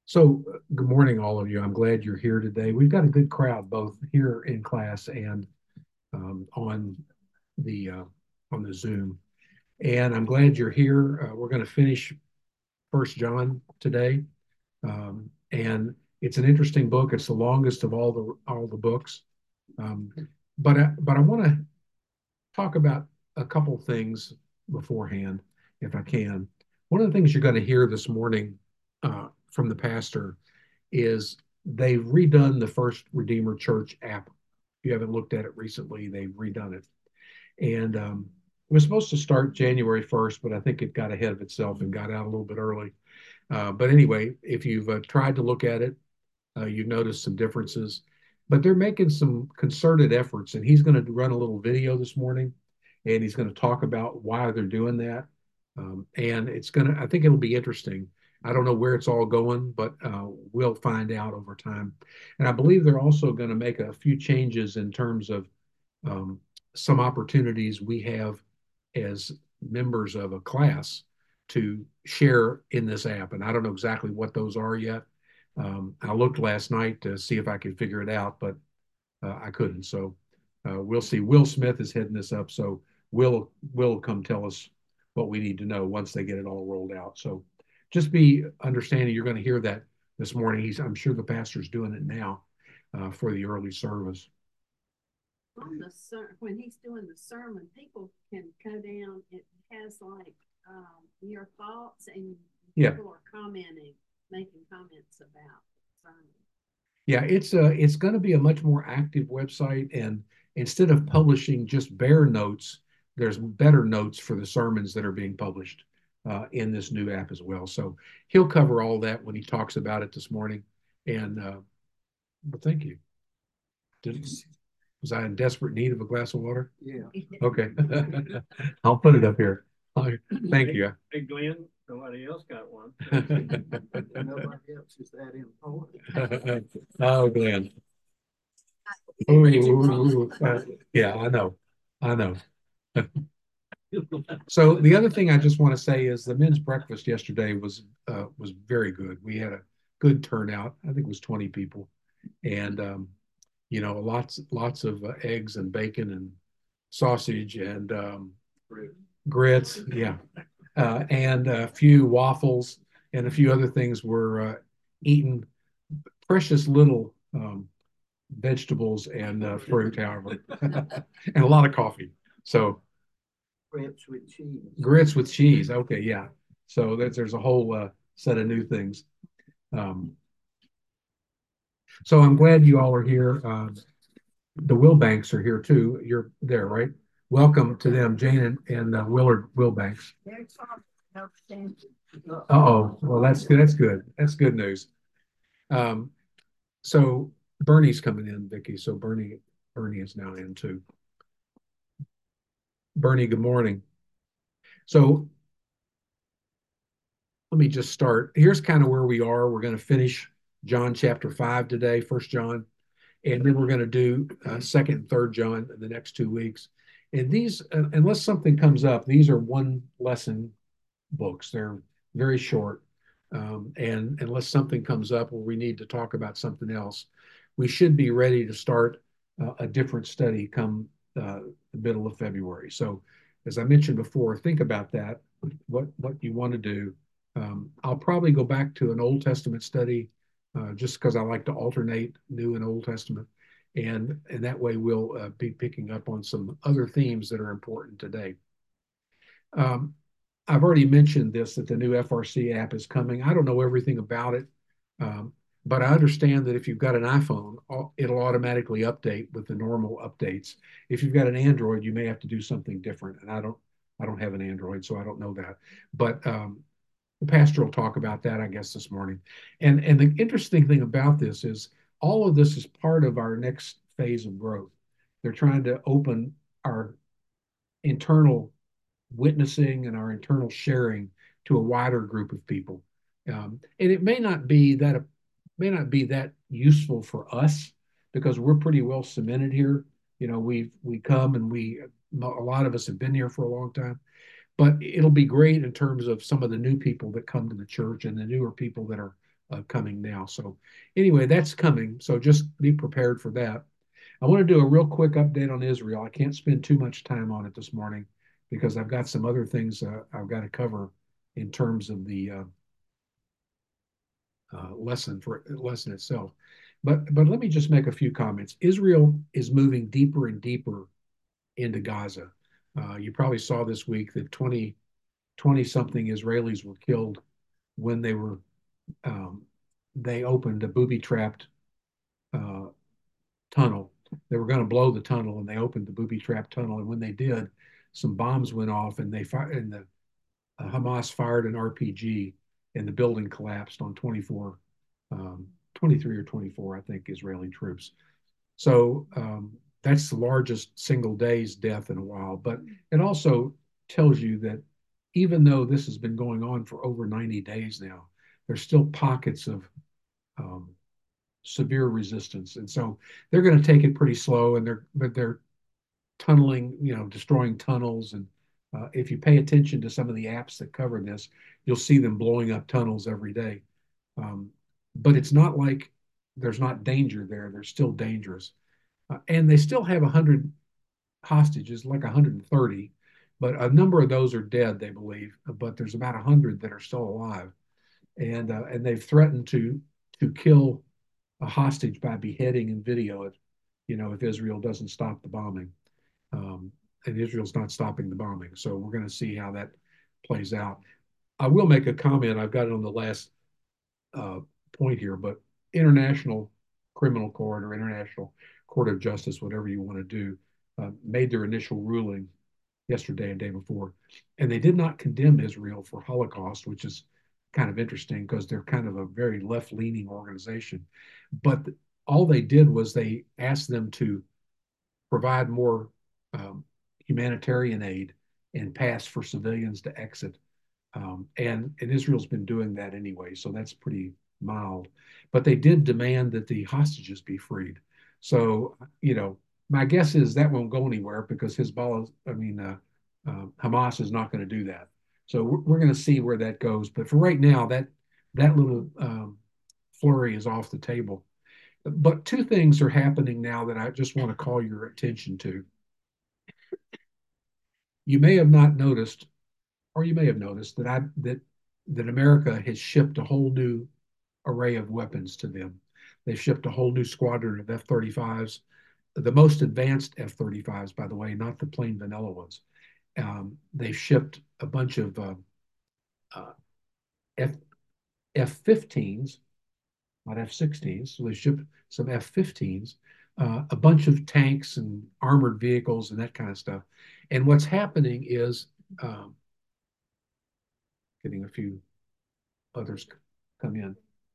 Good morning, all of you. I'm glad you're here today. We've got a good crowd both here in class and on the on the Zoom. And I'm glad you're here. We're going to finish First John today, and it's an interesting book. It's the longest of all the books, um, but I want to talk about a couple things beforehand, if I can. One of the things you're going to hear this morning from the pastor is they've redone the First Redeemer Church app. If you haven't looked at it recently, they've redone it. And it was supposed to start January 1st, but I think it got ahead of itself and got out a little bit early. But anyway, if you've tried to look at it, you've noticed some differences. But they're making some concerted efforts, and he's going to run a little video this morning, and he's going to talk about why they're doing that. And I think it'll be interesting. I don't know where it's all going, but we'll find out over time. And I believe they're also going to make a few changes in terms of um, some opportunities we have as members of a class to share in this app. And I don't know exactly what those are yet. I looked last night to see if I could figure it out, but I couldn't. So we'll see. Will Smith is heading this up, so Will come tell us what we need to know once they get it all rolled out. So just be understanding. You're going to hear that this morning. I'm sure the pastor's doing it now for the early service. When he's doing the sermon, people can go down. It has like your thoughts, and Yeah. people are commenting, making comments about the sermon. Yeah, it's going to be a much more active website, and instead of publishing just bare notes, there's better notes for the sermons that are being published in this new app as well. So he'll cover all that when he talks about it this morning. And but thank you. Was I in desperate need of a glass of water? Yeah. Okay, I'll put it up here. Thank you. Hey, Glenn, nobody else got one. Nobody else is that important. Oh, Glenn. Ooh, yeah, I know. I know. So the other thing I just want to say is the men's breakfast yesterday was very good. We had a good turnout. I think it was 20 people, and lots of eggs and bacon and sausage and grits. Yeah, and a few waffles and a few other things were eaten. Precious little vegetables and fruit, however, and a lot of coffee. So Grits with cheese. grits with cheese. Okay, yeah. So there's a whole set of new things. Um, so I'm glad you all are here. The Wilbanks are here too. You're there, right? Welcome to them, Jane and Willard Wilbanks. Uh-oh. Well, that's good. That's good. That's good news. Um, so Bernie's coming in, Vicki. So Bernie is now in too. Bernie, good morning. So let me just start. Here's kind of where we are. We're going to finish John chapter 5 today, First John, and then we're going to do Second and Third John in the next 2 weeks. And these, unless something comes up, these are one lesson books. They're very short. And unless something comes up where we need to talk about something else, we should be ready to start a different study come the middle of February. So, as I mentioned before, think about that, what you want to do. I'll probably go back to an Old Testament study just because I like to alternate New and Old Testament. And that way we'll be picking up on some other themes that are important today. Um, I've already mentioned this, that the new FRC app is coming. I don't know everything about it, um, but I understand that if you've got an iPhone, it'll automatically update with the normal updates. If you've got an Android, you may have to do something different. And I don't have an Android, so I don't know that. But the pastor will talk about that, I guess, this morning. And the interesting thing about this is all of this is part of our next phase of growth. They're trying to open our internal witnessing and our internal sharing to a wider group of people. And it may not be that useful for us because we're pretty well cemented here. You know, we come and a lot of us have been here for a long time, but it'll be great in terms of some of the new people that come to the church and the newer people that are coming now. So anyway, that's coming. So just be prepared for that. I want to do a real quick update on Israel. I can't spend too much time on it this morning because I've got some other things I've got to cover in terms of the lesson itself. But let me just make a few comments. Israel is moving deeper and deeper into Gaza. You probably saw this week that 20 something Israelis were killed when um, they opened a booby-trapped uh, tunnel. They were going to blow the tunnel, and they opened the booby-trapped tunnel. And when they did, some bombs went off, and the Hamas fired an RPG, and the building collapsed on 23 or 24, I think, Israeli troops. So that's the largest single day's death in a while. But it also tells you that even though this has been going on for over 90 days now, there's still pockets of um, severe resistance. And so they're going to take it pretty slow, and they're tunneling, destroying tunnels. And if you pay attention to some of the apps that cover this, you'll see them blowing up tunnels every day. Um, but it's not like there's not danger there. They're still dangerous. And they still have 100 hostages, like 130, but a number of those are dead, they believe. But there's about 100 that are still alive. And they've threatened to kill a hostage by beheading and video it, if Israel doesn't stop the bombing. Um, and Israel's not stopping the bombing. So we're going to see how that plays out. I will make a comment. I've got it on the last uh, point here, but International Criminal Court or International Court of Justice, whatever you want to do, made their initial ruling yesterday and day before, and they did not condemn Israel for Holocaust, which is kind of interesting because they're kind of a very left-leaning organization. But all they did was they asked them to provide more um, humanitarian aid and pass for civilians to exit. And Israel's been doing that anyway, so that's pretty mild. But they did demand that the hostages be freed. So, my guess is that won't go anywhere because Hamas is not going to do that. So we're going to see where that goes. But for right now, that little flurry is off the table. But two things are happening now that I just want to call your attention to. You may have not noticed, or you may have noticed that America has shipped a whole new array of weapons to them. They've shipped a whole new squadron of F-35s, the most advanced F-35s, by the way, not the plain vanilla ones. They've shipped a bunch of uh, F F-15s, not F-16s. So they shipped some F-15s, a bunch of tanks and armored vehicles and that kind of stuff. And what's happening is getting a few others come in.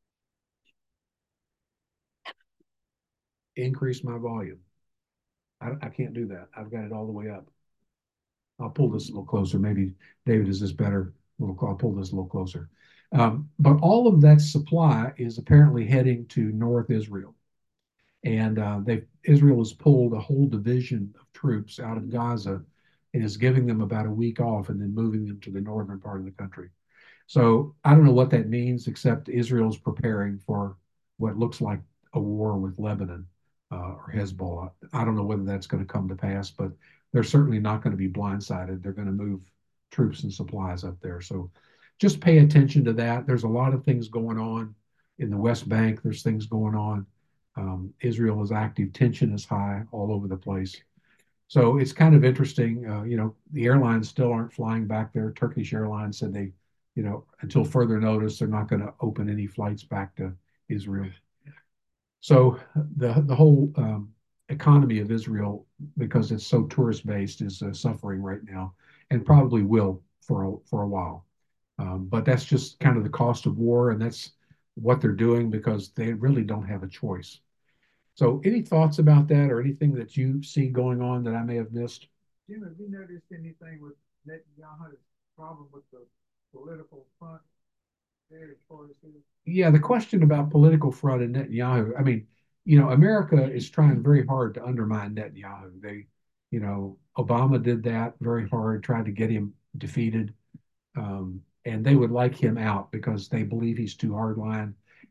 Increase my volume. I can't do that. I've got it all the way up. I'll pull this a little closer. Maybe David, is this better? I'll pull this a little closer. But all of that supply is apparently heading to North Israel. And Israel has pulled a whole division of troops out of Gaza and is giving them about a week off and then moving them to the northern part of the country. So I don't know what that means, except Israel's preparing for what looks like a war with Lebanon or Hezbollah. I don't know whether that's going to come to pass, but they're certainly not going to be blindsided. They're going to move troops and supplies up there. So just pay attention to that. There's a lot of things going on in the West Bank. There's things going on. Israel is active. Tension is high all over the place. So it's kind of interesting. The airlines still aren't flying back there. Turkish Airlines said until further notice, they're not going to open any flights back to Israel. So the whole economy of Israel, because it's so tourist based, is suffering right now, and probably will for a while. But that's just kind of the cost of war, and that's what they're doing because they really don't have a choice. So, any thoughts about that, or anything that you see going on that I may have missed? Jim, have you noticed anything with Netanyahu's problem with the political front there as far as his? Yeah, the question about political front and Netanyahu. I mean, America is trying very hard to undermine Netanyahu. Obama did that very hard, tried to get him defeated, and they would like him out because they believe he's too hardline.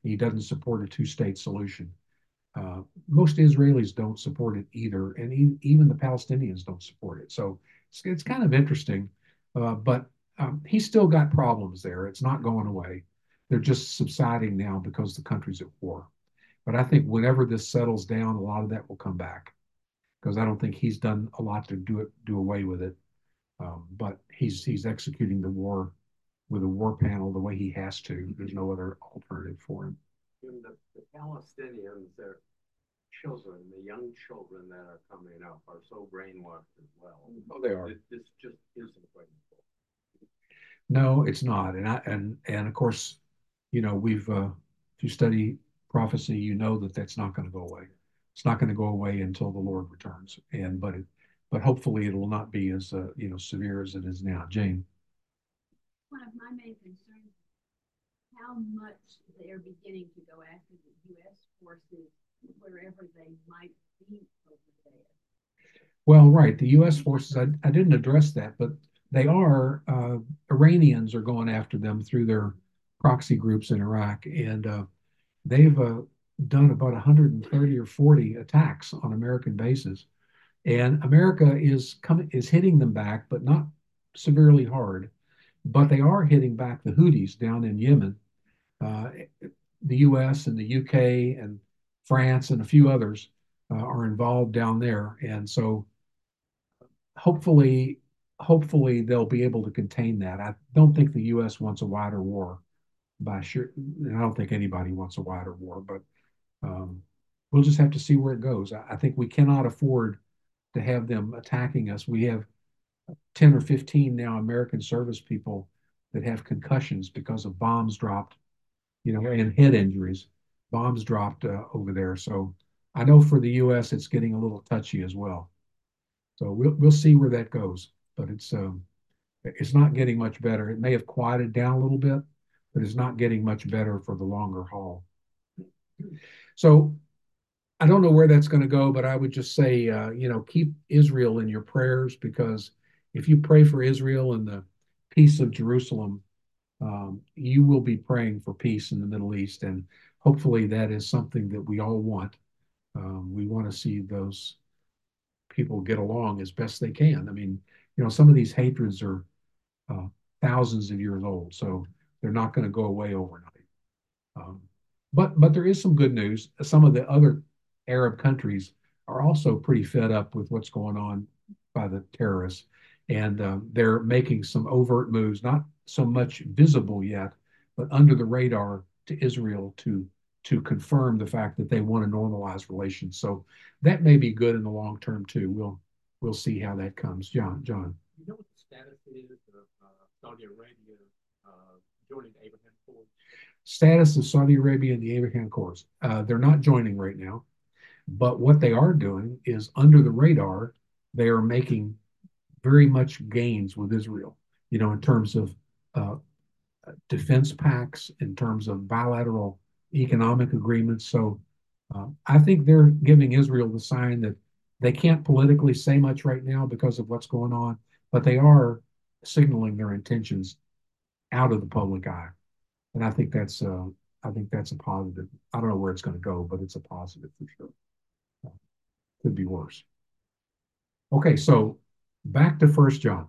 He doesn't support a two-state solution. Most Israelis don't support it either, and even the Palestinians don't support it. So it's kind of interesting, but he's still got problems there. It's not going away. They're just subsiding now because the country's at war. But I think whenever this settles down, a lot of that will come back because I don't think he's done a lot to do away with it. But he's executing the war with a war panel the way he has to. There's no other alternative for him. And the Palestinians, their children, the young children that are coming up are so brainwashed as well. Oh, they are. This just isn't going to. No, it's not. And of course, we've if you study prophecy, you know that that's not going to go away. It's not going to go away until the Lord returns. But hopefully it will not be as severe as it is now. Jane. One of my main concerns is how much they're beginning to go after the U.S. forces wherever they might be over there. Well, right. The U.S. forces, I didn't address that, but they are, Iranians are going after them through their proxy groups in Iraq. And they've done about 130 or 40 attacks on American bases. And America is hitting them back, but not severely hard. But they are hitting back the Houthis down in Yemen. The U.S. and the U.K. and France and a few others are involved down there. And so hopefully they'll be able to contain that. I don't think the U.S. wants a wider war by sure. I don't think anybody wants a wider war, but we'll just have to see where it goes. I think we cannot afford to have them attacking us. We have 10 or 15 now American service people that have concussions because of bombs dropped, and head injuries. Bombs dropped over there. So I know for the U.S. it's getting a little touchy as well. So we'll see where that goes. But it's not getting much better. It may have quieted down a little bit, but it's not getting much better for the longer haul. So I don't know where that's going to go, but I would just say, keep Israel in your prayers, because if you pray for Israel and the peace of Jerusalem, you will be praying for peace in the Middle East. And hopefully that is something that we all want. We want to see those people get along as best they can. I mean, some of these hatreds are thousands of years old, so they're not going to go away overnight. But there is some good news. Some of the other Arab countries are also pretty fed up with what's going on by the terrorists, and they're making some overt moves, not so much visible yet, but under the radar to Israel to confirm the fact that they want to normalize relations. So that may be good in the long term too. We'll see how that comes. John. You know what the status is of Saudi Arabia joining the Abraham Accords? Status of Saudi Arabia and the Abraham Accords. They're not joining right now, but what they are doing is under the radar, they are making very much gains with Israel, in terms of defense pacts, in terms of bilateral economic agreements. So I think they're giving Israel the sign that they can't politically say much right now because of what's going on, but they are signaling their intentions out of the public eye. And I think that's a positive. I don't know where it's going to go, but it's a positive for sure. Could be worse. Okay, so back to 1 John.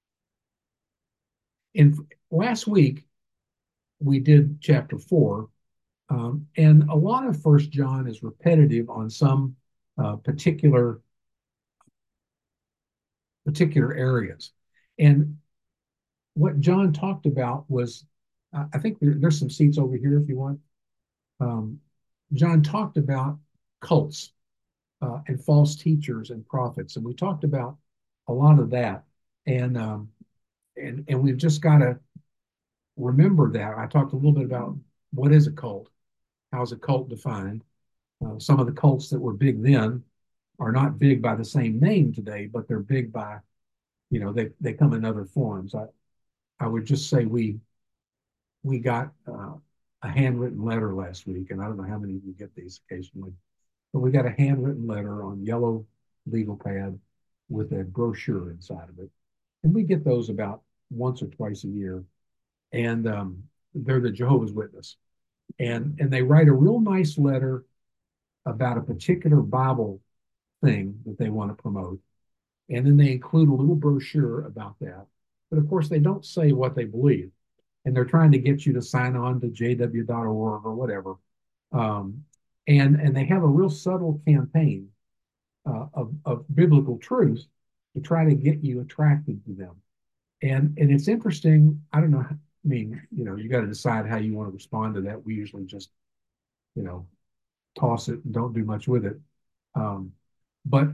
In last week, we did chapter 4, and a lot of 1 John is repetitive on some particular areas. And what John talked about was, I think there's some seats over here if you want. John talked about cults and false teachers and prophets, and we talked about a lot of that. And we've just got to remember that. I talked a little bit about what is a cult, how is a cult defined. Some of the cults that were big then are not big by the same name today, but they're big by, they come in other forms. I would just say we got a handwritten letter last week, and I don't know how many of you get these occasionally, but we got a handwritten letter on yellow legal pad with a brochure inside of it. And we get those about once or twice a year. And they're the Jehovah's Witness. and they write a real nice letter about a particular Bible thing that they want to promote. And then they include a little brochure about that. But of course, they don't say what they believe. And they're trying to get you to sign on to jw.org or whatever. Um, and they have a real subtle campaign of biblical truth to try to get you attracted to them. And it's interesting. I don't know. I mean, you got to decide how you want to respond to that. We usually just, you know, toss it and don't do much with it. Um, but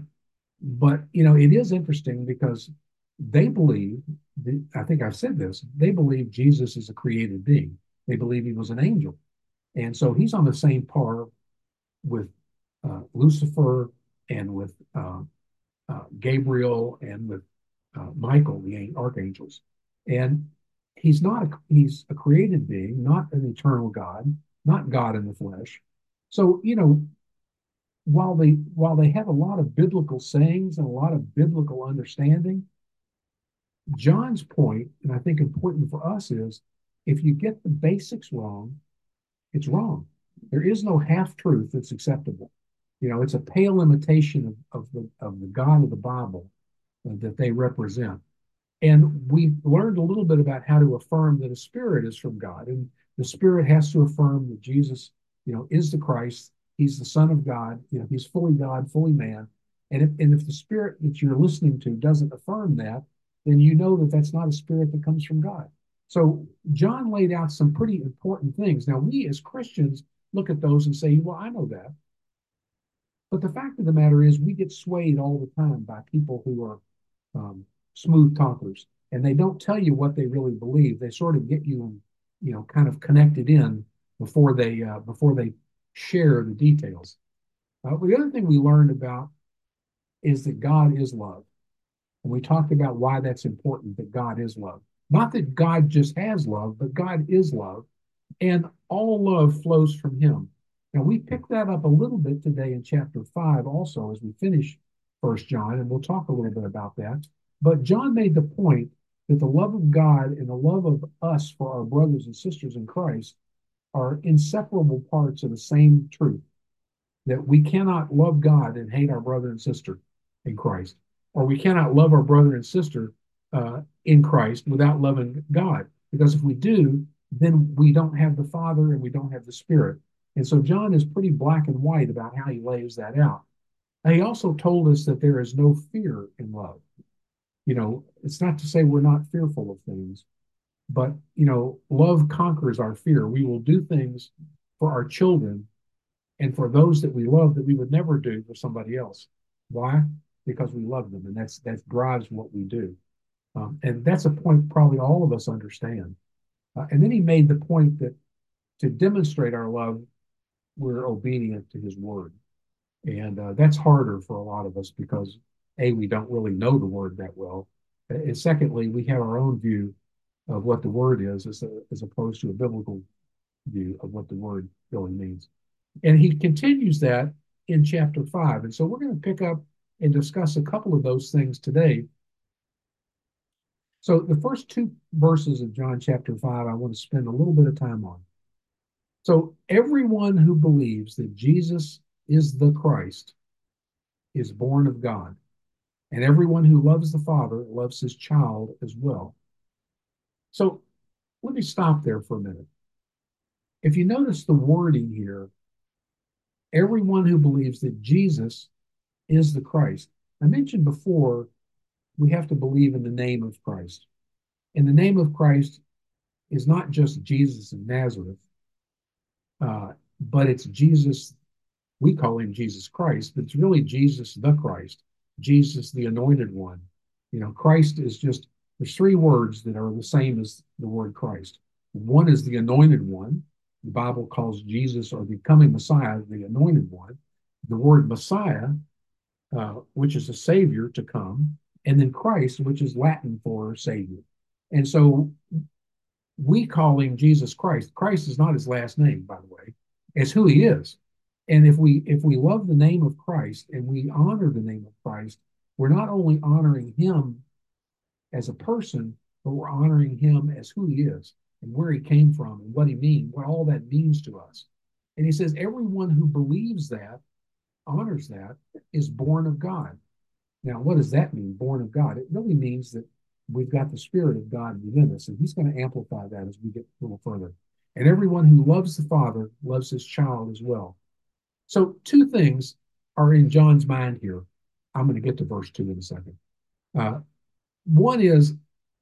it is interesting because they believe, I think I've said this, they believe Jesus is a created being. They believe he was an angel. And so he's on the same par with Lucifer and with Gabriel and with Michael, the archangels. And he's a created being, not an eternal God, not God in the flesh. So, while they have a lot of biblical sayings and a lot of biblical understanding, John's point, and I think important for us, is if you get the basics wrong, it's wrong. There is no half truth that's acceptable. It's a pale imitation of the God of the Bible that they represent. And we've learned a little bit about how to affirm that a spirit is from God, and the spirit has to affirm that Jesus, is the Christ. He's the Son of God. He's fully God, fully man. And if the spirit that you're listening to doesn't affirm that, then you know that that's not a spirit that comes from God. So John laid out some pretty important things. Now, we as Christians look at those and say, well, I know that. But the fact of the matter is, we get swayed all the time by people who are smooth talkers, and they don't tell you what they really believe. They sort of get you, kind of connected in before they share the details. The other thing we learned about is that God is love. And we talked about why that's important, that God is love. Not that God just has love, but God is love. And all love flows from him. Now, we pick that up a little bit today in chapter 5 also as we finish 1 John, and we'll talk a little bit about that. But John made the point that the love of God and the love of us for our brothers and sisters in Christ are inseparable parts of the same truth, that we cannot love God and hate our brother and sister in Christ, or we cannot love our brother and sister in Christ without loving God, because if we do, then we don't have the Father and we don't have the Spirit. And so John is pretty black and white about how he lays that out. Now, he also told us that there is no fear in love. It's not to say we're not fearful of things, but, love conquers our fear. We will do things for our children and for those that we love that we would never do for somebody else. Why? Because we love them, and that drives what we do. And that's a point probably all of us understand. And then he made the point that to demonstrate our love, we're obedient to his word. And that's harder for a lot of us because, A, we don't really know the word that well. And secondly, we have our own view of what the word is as opposed to a biblical view of what the word really means. And he continues that in chapter 5. And so we're going to pick up and discuss a couple of those things today. So the first 2 verses of John chapter 5, I want to spend a little bit of time on. So everyone who believes that Jesus is the Christ is born of God. And everyone who loves the Father loves his child as well. So let me stop there for a minute. If you notice the wording here, everyone who believes that Jesus is the Christ. I mentioned before, we have to believe in the name of Christ. And the name of Christ is not just Jesus of Nazareth, but it's Jesus. We call him Jesus Christ, but it's really Jesus the Christ, Jesus the Anointed One. Christ is just, there's 3 words that are the same as the word Christ. One is the Anointed One. The Bible calls Jesus, or the coming Messiah, the Anointed One. The word Messiah, which is a Savior to come, and then Christ, which is Latin for Savior. And so we call him Jesus Christ. Christ is not his last name, by the way. It's who he is. And if we love the name of Christ and we honor the name of Christ, we're not only honoring him as a person, but we're honoring him as who he is. and where he came from and what he means, what all that means to us. And he says, everyone who believes that, honors that, is born of God. Now, what does that mean, born of God? It really means that we've got the Spirit of God within us, and he's going to amplify that as we get a little further. And everyone who loves the Father loves his child as well. So two things are in John's mind here. I'm going to get to verse 2 in a second. One is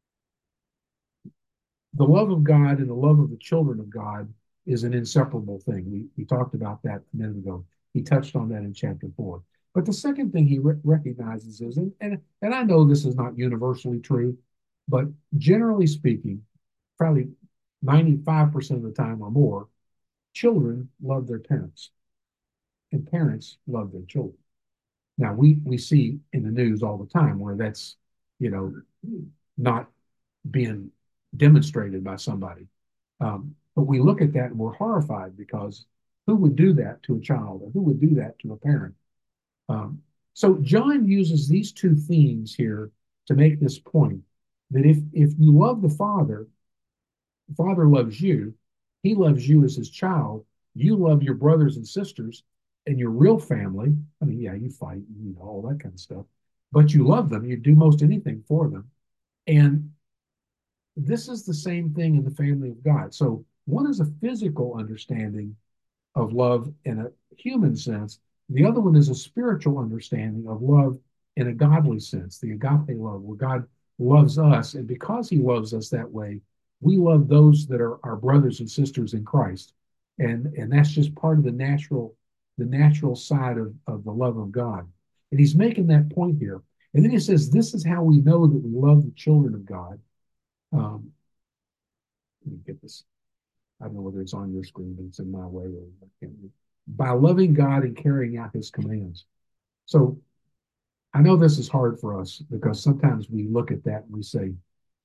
the love of God and the love of the children of God is an inseparable thing. We talked about that a minute ago. He touched on that in chapter 4. But the second thing he recognizes is, and I know this is not universally true, but generally speaking, probably 95% of the time or more, children love their parents, and parents love their children. Now, we see in the news all the time where that's, not being demonstrated by somebody. But we look at that and we're horrified because who would do that to a child, or who would do that to a parent? So John uses these two themes here to make this point that if you love the Father loves you, he loves you as his child, you love your brothers and sisters and your real family. I mean, yeah, you fight, all that kind of stuff, but you love them, you do most anything for them. And this is the same thing in the family of God. So one is a physical understanding of love in a human sense. The other one is a spiritual understanding of love in a godly sense, the agape love, where God loves us. And because he loves us that way, we love those that are our brothers and sisters in Christ. And that's just part of the natural side of the love of God. And he's making that point here. And then he says, this is how we know that we love the children of God. Let me get this. I don't know whether it's on your screen, but it's in my way. By loving God and carrying out his commands. So I know this is hard for us because sometimes we look at that and we say,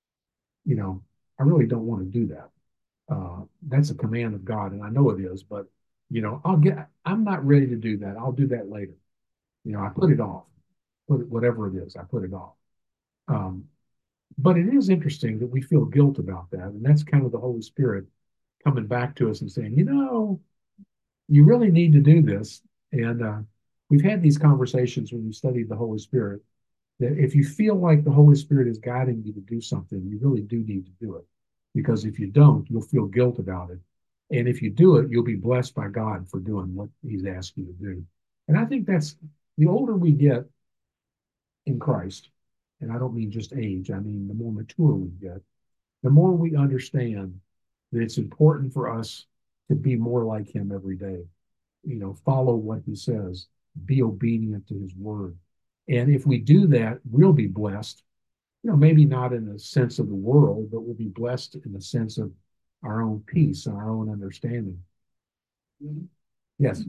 I really don't want to do that. That's a command of God, and I know it is, but I'm not ready to do that. I'll do that later. I put it off. Whatever it is, I put it off. But it is interesting that we feel guilt about that, and that's kind of the Holy Spirit coming back to us and saying, you really need to do this. And we've had these conversations when we studied the Holy Spirit, that if you feel like the Holy Spirit is guiding you to do something, you really do need to do it. Because if you don't, you'll feel guilt about it. And if you do it, you'll be blessed by God for doing what he's asked you to do. And I think that's the older we get in Christ, and I don't mean just age, I mean the more mature we get, the more we understand that it's important for us to be more like him every day. Follow what he says, be obedient to his word. And if we do that, we'll be blessed. Maybe not in the sense of the world, but we'll be blessed in the sense of our own peace and our own understanding. Yes.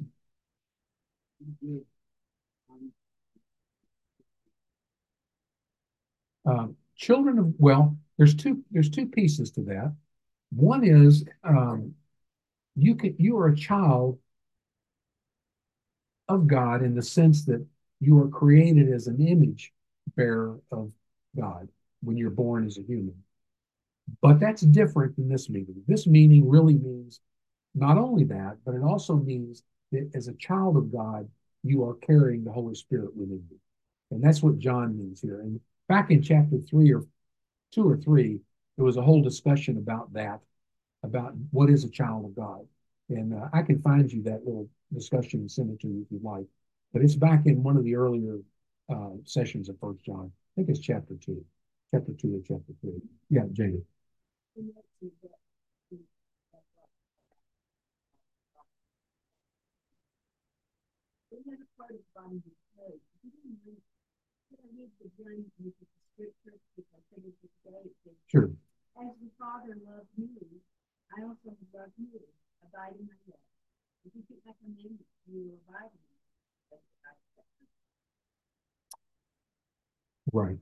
There's two pieces to that. One is you are a child of God in the sense that you are created as an image bearer of God when you're born as a human. But that's different than this meaning. This meaning really means not only that, but it also means that as a child of God, you are carrying the Holy Spirit within you. And that's what John means here. And back in chapter 3 or 2 or 3, there was a whole discussion about that, about what is a child of God. And I can find you that little discussion and send it to you if you'd like. But it's back in one of the earlier sessions of First John. I think it's chapter 2 or chapter 3. Yeah, Jada. Sure. As the Father loved me, I also love you. Abide in my love. If you keep my commandments, you will abide in me. Right.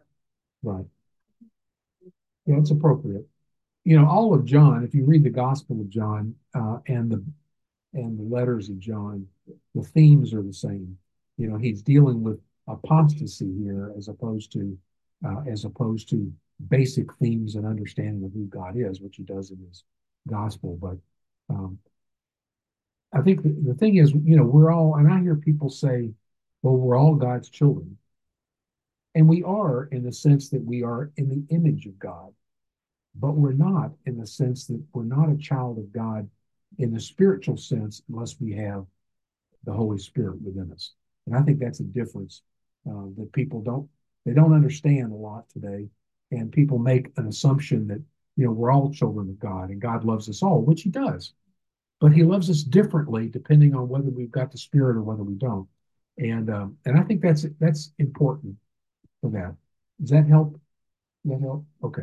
Yeah, it's appropriate. All of John, if you read the Gospel of John and the letters of John, the themes are the same. He's dealing with apostasy here as opposed to basic themes and understanding of who God is, which he does in his gospel. But um, I think the thing is, we're all, and I hear people say, well, we're all God's children. And we are in the sense that we are in the image of God, but we're not in the sense that we're not a child of God in the spiritual sense unless we have the Holy Spirit within us. And I think that's a difference that people don't understand a lot today. And people make an assumption that, we're all children of God and God loves us all, which he does. But he loves us differently depending on whether we've got the Spirit or whether we don't. And I think that's important for that. Does that help? Does that help? Okay.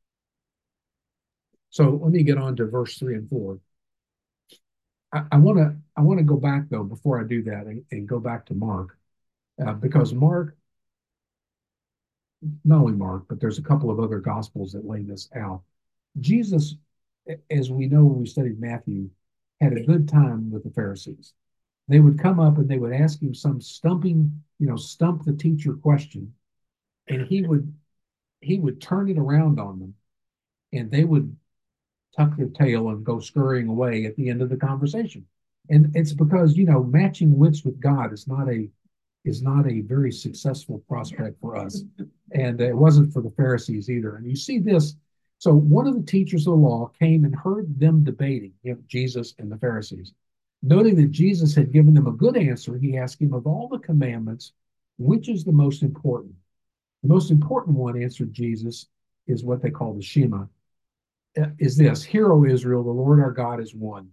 So let me get on to verse 3 and 4. I want to go back though before I do that and go back to Mark because Mark, not only Mark, but there's a couple of other gospels that lay this out. Jesus, as we know when we studied Matthew, had a good time with the Pharisees. They would come up and they would ask him some stump the teacher question, and he would turn it around on them, and they would tuck their tail and go scurrying away at the end of the conversation. And it's because, matching wits with God is not a very successful prospect for us. And it wasn't for the Pharisees either. And you see this. So one of the teachers of the law came and heard them debating, Jesus and the Pharisees. Noting that Jesus had given them a good answer, he asked him, of all the commandments, which is the most important? The most important one, answered Jesus, is what they call the Shema. Is this: Hear, O Israel, the Lord our God is one.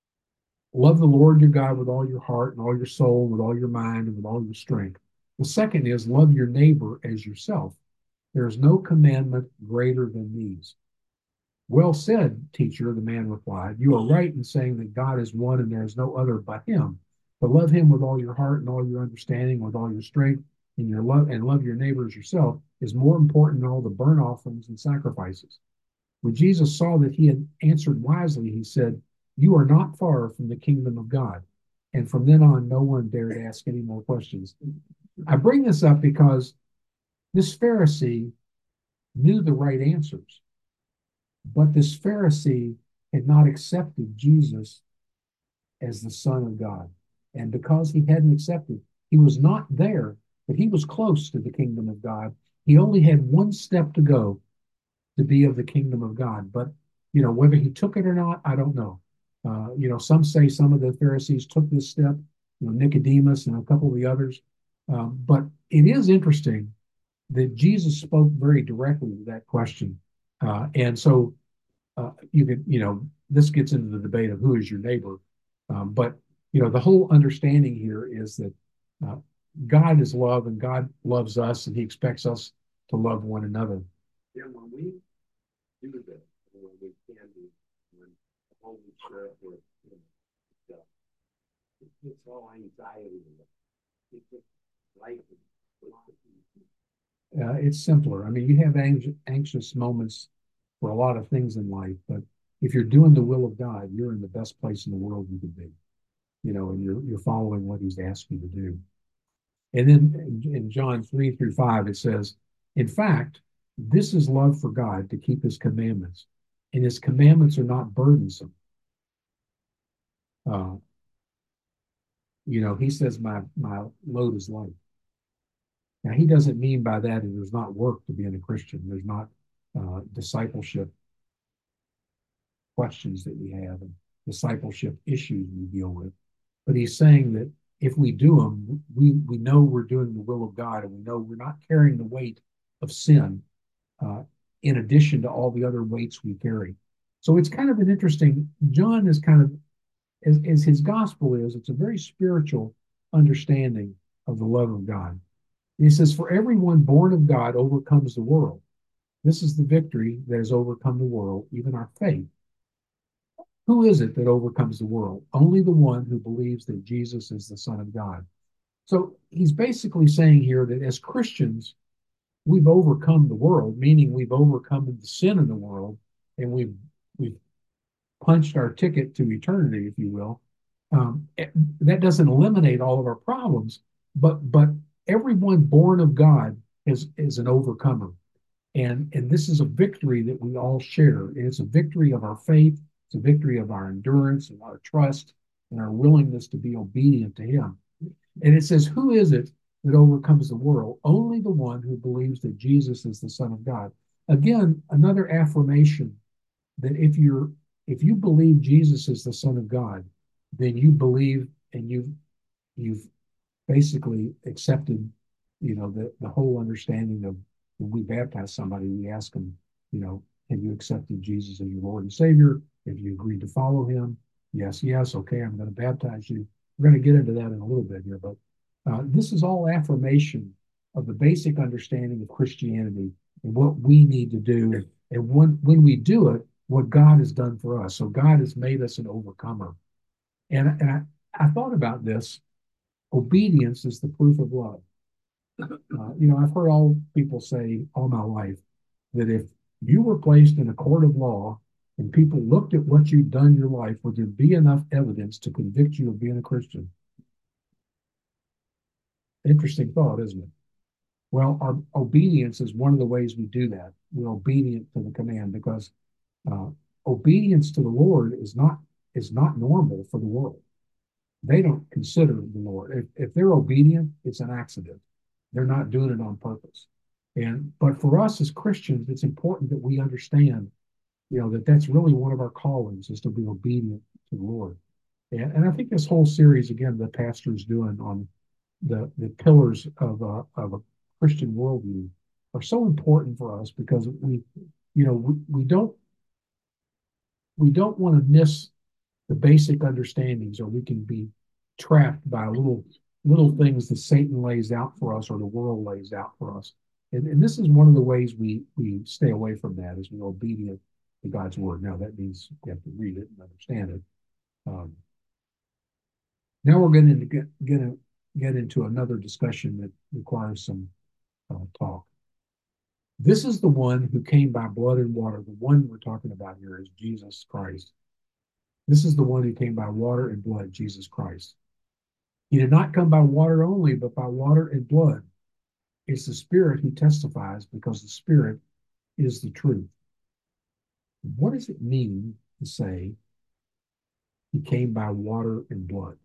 Love the Lord your God with all your heart and all your soul, with all your mind and with all your strength. The second is love your neighbor as yourself. There is no commandment greater than these. Well said, teacher, the man replied. You are right in saying that God is one and there is no other but him. But love him with all your heart and all your understanding, with all your strength, and love your neighbor as yourself is more important than all the burnt offerings and sacrifices. When Jesus saw that he had answered wisely, he said, You are not far from the kingdom of God. And from then on, no one dared ask any more questions. I bring this up because this Pharisee knew the right answers, but this Pharisee had not accepted Jesus as the Son of God. And because he hadn't accepted, he was not there, but he was close to the kingdom of God. He only had one step to go to be of the kingdom of God. But, whether he took it or not, I don't know. Some say some of the Pharisees took this step, Nicodemus and a couple of the others. But it is interesting that Jesus spoke very directly to that question. And so this gets into the debate of who is your neighbor. But, the whole understanding here is that God is love and God loves us and he expects us to love one another. Yeah, when we do this, when we can do, when the Holy Spirit works, it's all anxiety. It's just life. It's simpler. I mean, you have anxious moments for a lot of things in life, but if you're doing the will of God, you're in the best place in the world you could be, and you're following what he's asked you to do. And then in John 3-5, it says, in fact, this is love for God, to keep his commandments, and his commandments are not burdensome. He says, my load is light. Now, he doesn't mean by that that there's not work to being a Christian. There's not discipleship questions that we have and discipleship issues we deal with. But he's saying that if we do them, we know we're doing the will of God, and we know we're not carrying the weight of sin in addition to all the other weights we carry. So it's kind of an interesting, John is kind of, as his gospel is, it's a very spiritual understanding of the love of God. He says, for everyone born of God overcomes the world. This is the victory that has overcome the world, even our faith. Who is it that overcomes the world? Only the one who believes that Jesus is the Son of God. So he's basically saying here that as Christians, we've overcome the world, meaning we've overcome the sin in the world, and we've punched our ticket to eternity, if you will. That doesn't eliminate all of our problems, but everyone born of God is an overcomer. And this is a victory that we all share. It's a victory of our faith. It's a victory of our endurance and our trust and our willingness to be obedient to him. And it says, who is it that overcomes the world? Only the one who believes that Jesus is the Son of God. Again, another affirmation that if you believe Jesus is the Son of God, then you believe and you've basically accepted, the whole understanding of when we baptize somebody, we ask them, have you accepted Jesus as your Lord and Savior? Have you agreed to follow him? Yes, yes. Okay, I'm going to baptize you. We're going to get into that in a little bit here, but this is all affirmation of the basic understanding of Christianity and what we need to do. And when we do it, what God has done for us. So God has made us an overcomer. And I thought about this. Obedience is the proof of love. I've heard all people say all my life that if you were placed in a court of law and people looked at what you've done in your life, would there be enough evidence to convict you of being a Christian? Interesting thought, isn't it? Well, our obedience is one of the ways we do that. We're obedient to the command because uh, obedience to the Lord is not normal for the world. They don't consider the Lord. If they're obedient, it's an accident. They're not doing it on purpose. But for us as Christians, it's important that we understand, that's really one of our callings is to be obedient to the Lord. And I think this whole series, again, the pastor's doing on the pillars of a Christian worldview are so important for us because we don't want to miss the basic understandings, or we can be trapped by little things that Satan lays out for us or the world lays out for us. And this is one of the ways we stay away from that is we're obedient to God's word. Now that means we have to read it and understand it. Now we're going to get into another discussion that requires some talk. This is the one who came by blood and water. The one we're talking about here is Jesus Christ. This is the one who came by water and blood, Jesus Christ. He did not come by water only, but by water and blood. It's the Spirit who testifies because the Spirit is the truth. What does it mean to say he came by water and blood?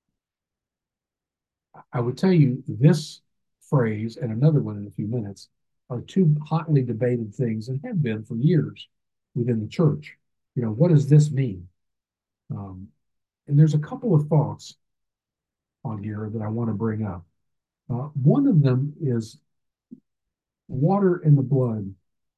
I would tell you this phrase and another one in a few minutes are two hotly debated things and have been for years within the church. What does this mean? And there's a couple of thoughts on here that I want to bring up. One of them is water in the blood.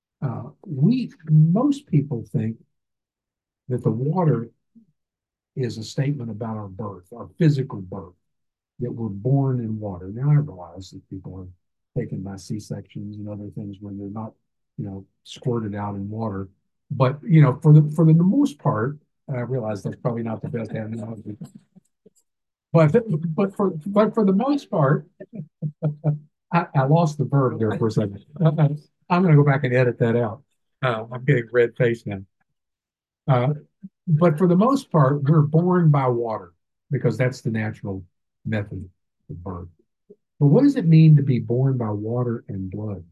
Most people think that the water is a statement about our birth, our physical birth, that we're born in water. Now I realize that people are taken by C-sections and other things when they're not, squirted out in water. But for the most part, I realize that's probably not the best analogy. But for the most part, I lost the verb there for a second. I'm going to go back and edit that out. I'm getting red face now. But for the most part, we're born by water because that's the natural method of birth. But what does it mean to be born by water and blood?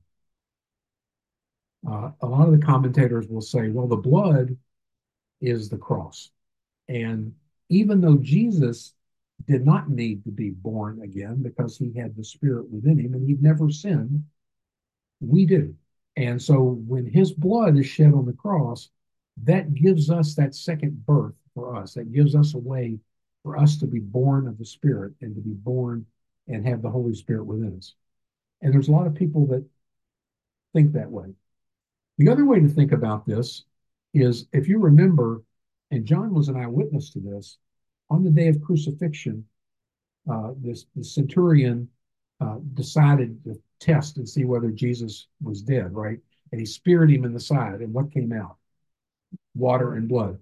A lot of the commentators will say, well, the blood is the cross. And even though Jesus did not need to be born again because he had the Spirit within him and he'd never sinned, we do. And so when his blood is shed on the cross, that gives us that second birth for us. That gives us a way for us to be born of the Spirit and to be born and have the Holy Spirit within us. And there's a lot of people that think that way. The other way to think about this is, if you remember, and John was an eyewitness to this, on the day of crucifixion, the centurion decided to test and see whether Jesus was dead, right? And he speared him in the side, and what came out? Water and blood.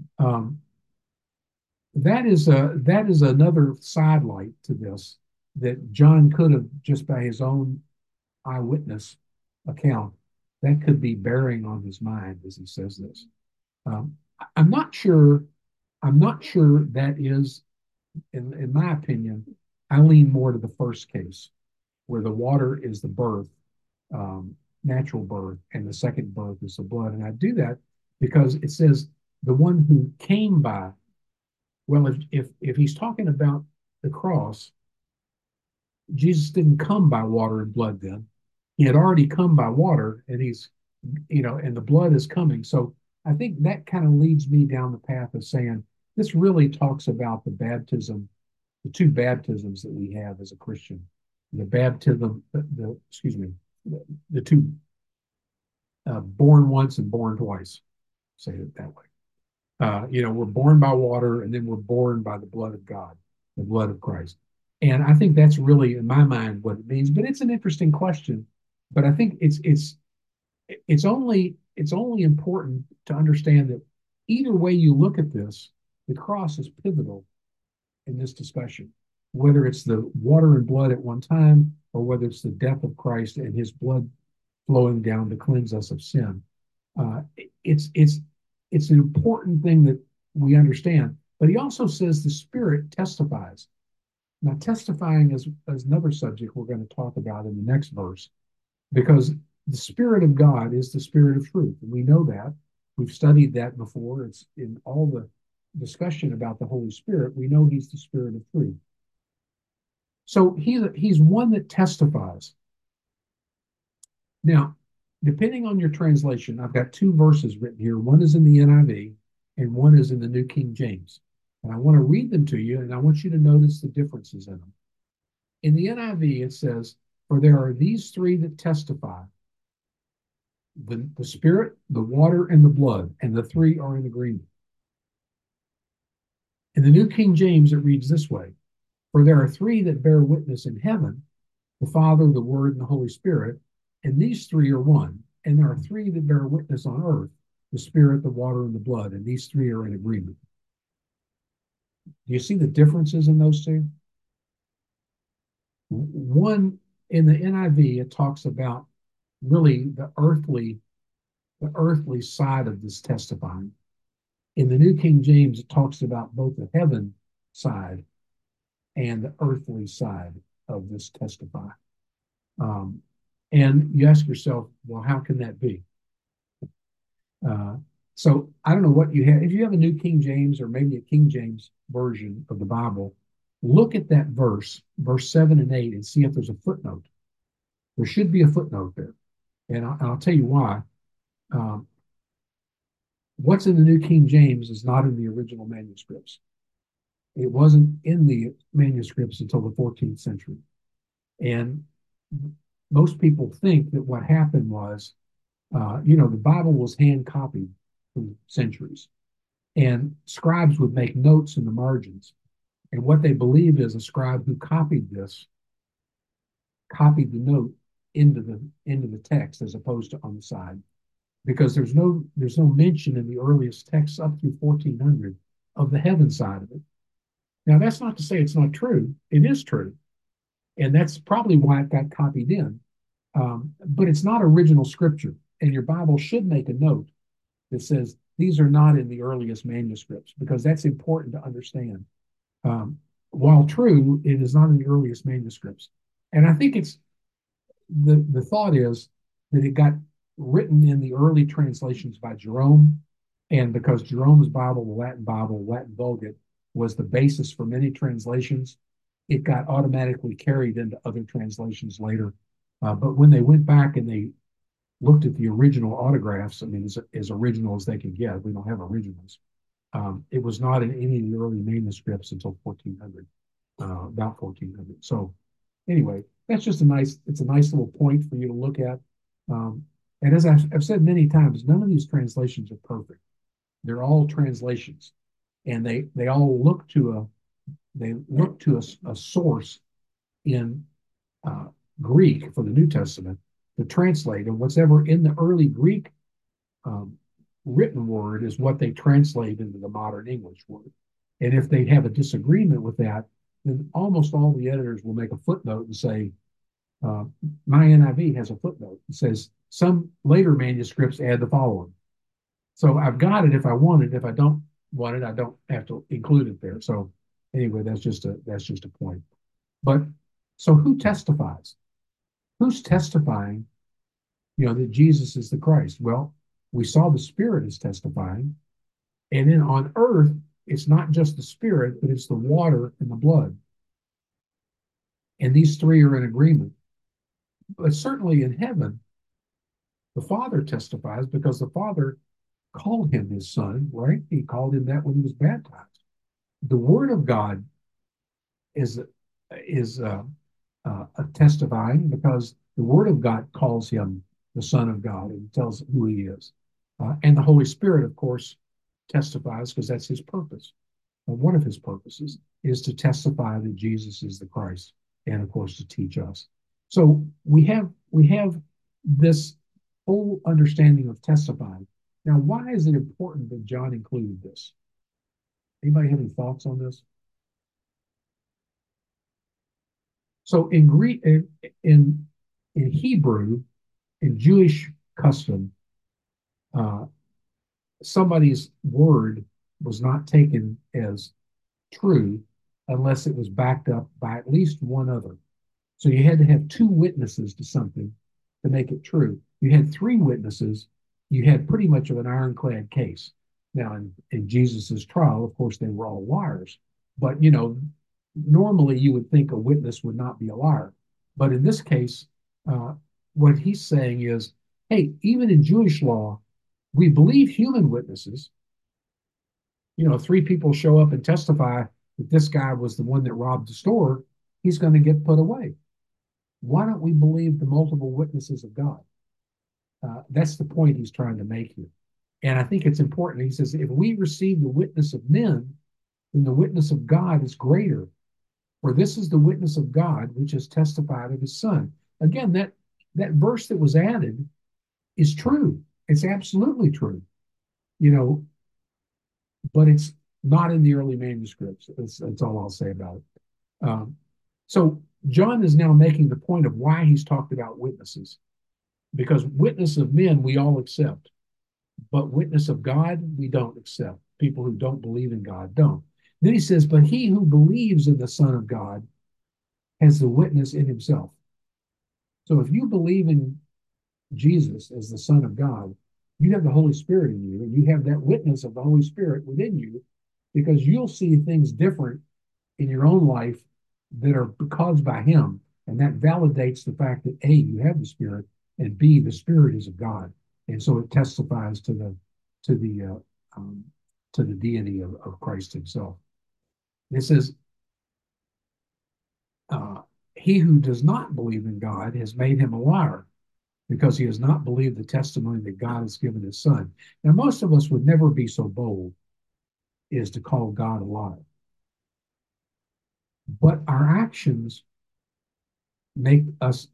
That is another sidelight to this that John could have, just by his own eyewitness account, that could be bearing on his mind as he says this. I'm not sure that is, in my opinion, I lean more to the first case, where the water is the birth, natural birth, and the second birth is the blood. And I do that because it says the one who came by. Well, if he's talking about the cross, Jesus didn't come by water and blood then. He had already come by water, and and the blood is coming. So I think that kind of leads me down the path of saying this really talks about the baptism, the two baptisms that we have as a Christian. The baptism, excuse me, the two, born once and born twice. Say it that way. We're born by water, and then we're born by the blood of God, the blood of Christ. And I think that's really, in my mind, what it means. But it's an interesting question. But I think it's only important to understand that either way you look at this, the cross is pivotal in this discussion. Whether it's the water and blood at one time, or whether it's the death of Christ and his blood flowing down to cleanse us of sin. It's an important thing that we understand. But he also says the Spirit testifies. Now, testifying is another subject we're going to talk about in the next verse, because the Spirit of God is the Spirit of truth. And we know that. We've studied that before. It's in all the discussion about the Holy Spirit. We know he's the Spirit of truth. So he's one that testifies. Now, depending on your translation, I've got two verses written here. One is in the NIV and one is in the New King James. And I want to read them to you, and I want you to notice the differences in them. In the NIV, it says, "For there are these three that testify, the Spirit, the water, and the blood, and the three are in agreement." In the New King James, it reads this way: "For there are three that bear witness in heaven, the Father, the Word, and the Holy Spirit, and these three are one. And there are three that bear witness on earth, the Spirit, the water, and the blood, and these three are in agreement." Do you see the differences in those two? One, in the NIV, it talks about really the earthly side of this testifying. In the New King James, it talks about both the heaven side and the earthly side of this testify. And you ask yourself, well, how can that be? So I don't know what you have. If you have a New King James or maybe a King James version of the Bible, look at that verse 7 and 8, and see if there's a footnote. There should be a footnote there. And I'll tell you why. What's in the New King James is not in the original manuscripts. It wasn't in the manuscripts until the 14th century. And most people think that what happened was, the Bible was hand copied for centuries, and scribes would make notes in the margins. And what they believe is a scribe who copied the note into the text as opposed to on the side, because there's no mention in the earliest texts up through 1400 of the heaven side of it. Now, that's not to say it's not true. It is true, and that's probably why it got copied in. But it's not original scripture, and your Bible should make a note that says these are not in the earliest manuscripts, because that's important to understand. While true, it is not in the earliest manuscripts. And I think it's the thought is that it got written in the early translations by Jerome, and because Jerome's Bible, Latin Vulgate, was the basis for many translations, it got automatically carried into other translations later. But when they went back and they looked at the original autographs, I mean, as original as they could get, we don't have originals. It was not in any of the early manuscripts until 1400, about 1400. So anyway, that's just it's a nice little point for you to look at. And as I've said many times, none of these translations are perfect. They're all translations, and they all look to a source in Greek for the New Testament to translate, and what's ever in the early Greek written word is what they translate into the modern English word. And if they have a disagreement with that, then almost all the editors will make a footnote and say, my NIV has a footnote. It says some later manuscripts add the following. So I've got it if I want it. If I don't want it, I don't have to include it there. So anyway, that's just a point. But so who testifies? Who's testifying that Jesus is the Christ. Well, we saw the Spirit is testifying. And then on earth, it's not just the Spirit, but it's the water and the blood. And these three are in agreement. But certainly in heaven, the Father testifies because the Father called him his son, right? He called him that when he was baptized. The Word of God is testifying because the Word of God calls him the Son of God and tells who he is. And the Holy Spirit, of course, testifies because that's his purpose. One of his purposes is to testify that Jesus is the Christ and, of course, to teach us. So we have this whole understanding of testifying. Now, why is it important that John included this? Anybody have any thoughts on this? So in Greek, in Hebrew, in Jewish custom, somebody's word was not taken as true unless it was backed up by at least one other. So you had to have two witnesses to something to make it true. You had three witnesses, you had pretty much of an ironclad case. Now, in Jesus's trial, of course, they were all liars. But, normally you would think a witness would not be a liar. But in this case, what he's saying is, hey, even in Jewish law, we believe human witnesses. Three people show up and testify that this guy was the one that robbed the store, he's going to get put away. Why don't we believe the multiple witnesses of God? That's the point he's trying to make here. And I think it's important. He says, if we receive the witness of men, then the witness of God is greater. For this is the witness of God, which has testified of his Son. Again, that verse that was added is true. It's absolutely true. But it's not in the early manuscripts. That's all I'll say about it. So John is now making the point of why he's talked about witnesses. Because witness of men, we all accept. But witness of God, we don't accept. People who don't believe in God don't. Then he says, but he who believes in the Son of God has the witness in himself. So if you believe in Jesus as the Son of God, you have the Holy Spirit in you, and you have that witness of the Holy Spirit within you, because you'll see things different in your own life that are caused by him. And that validates the fact that A, you have the Spirit, and B, the Spirit is of God. And so it testifies to the deity of Christ himself. It says, he who does not believe in God has made him a liar, because he has not believed the testimony that God has given his Son. Now, most of us would never be so bold as to call God a liar. But our actions make us,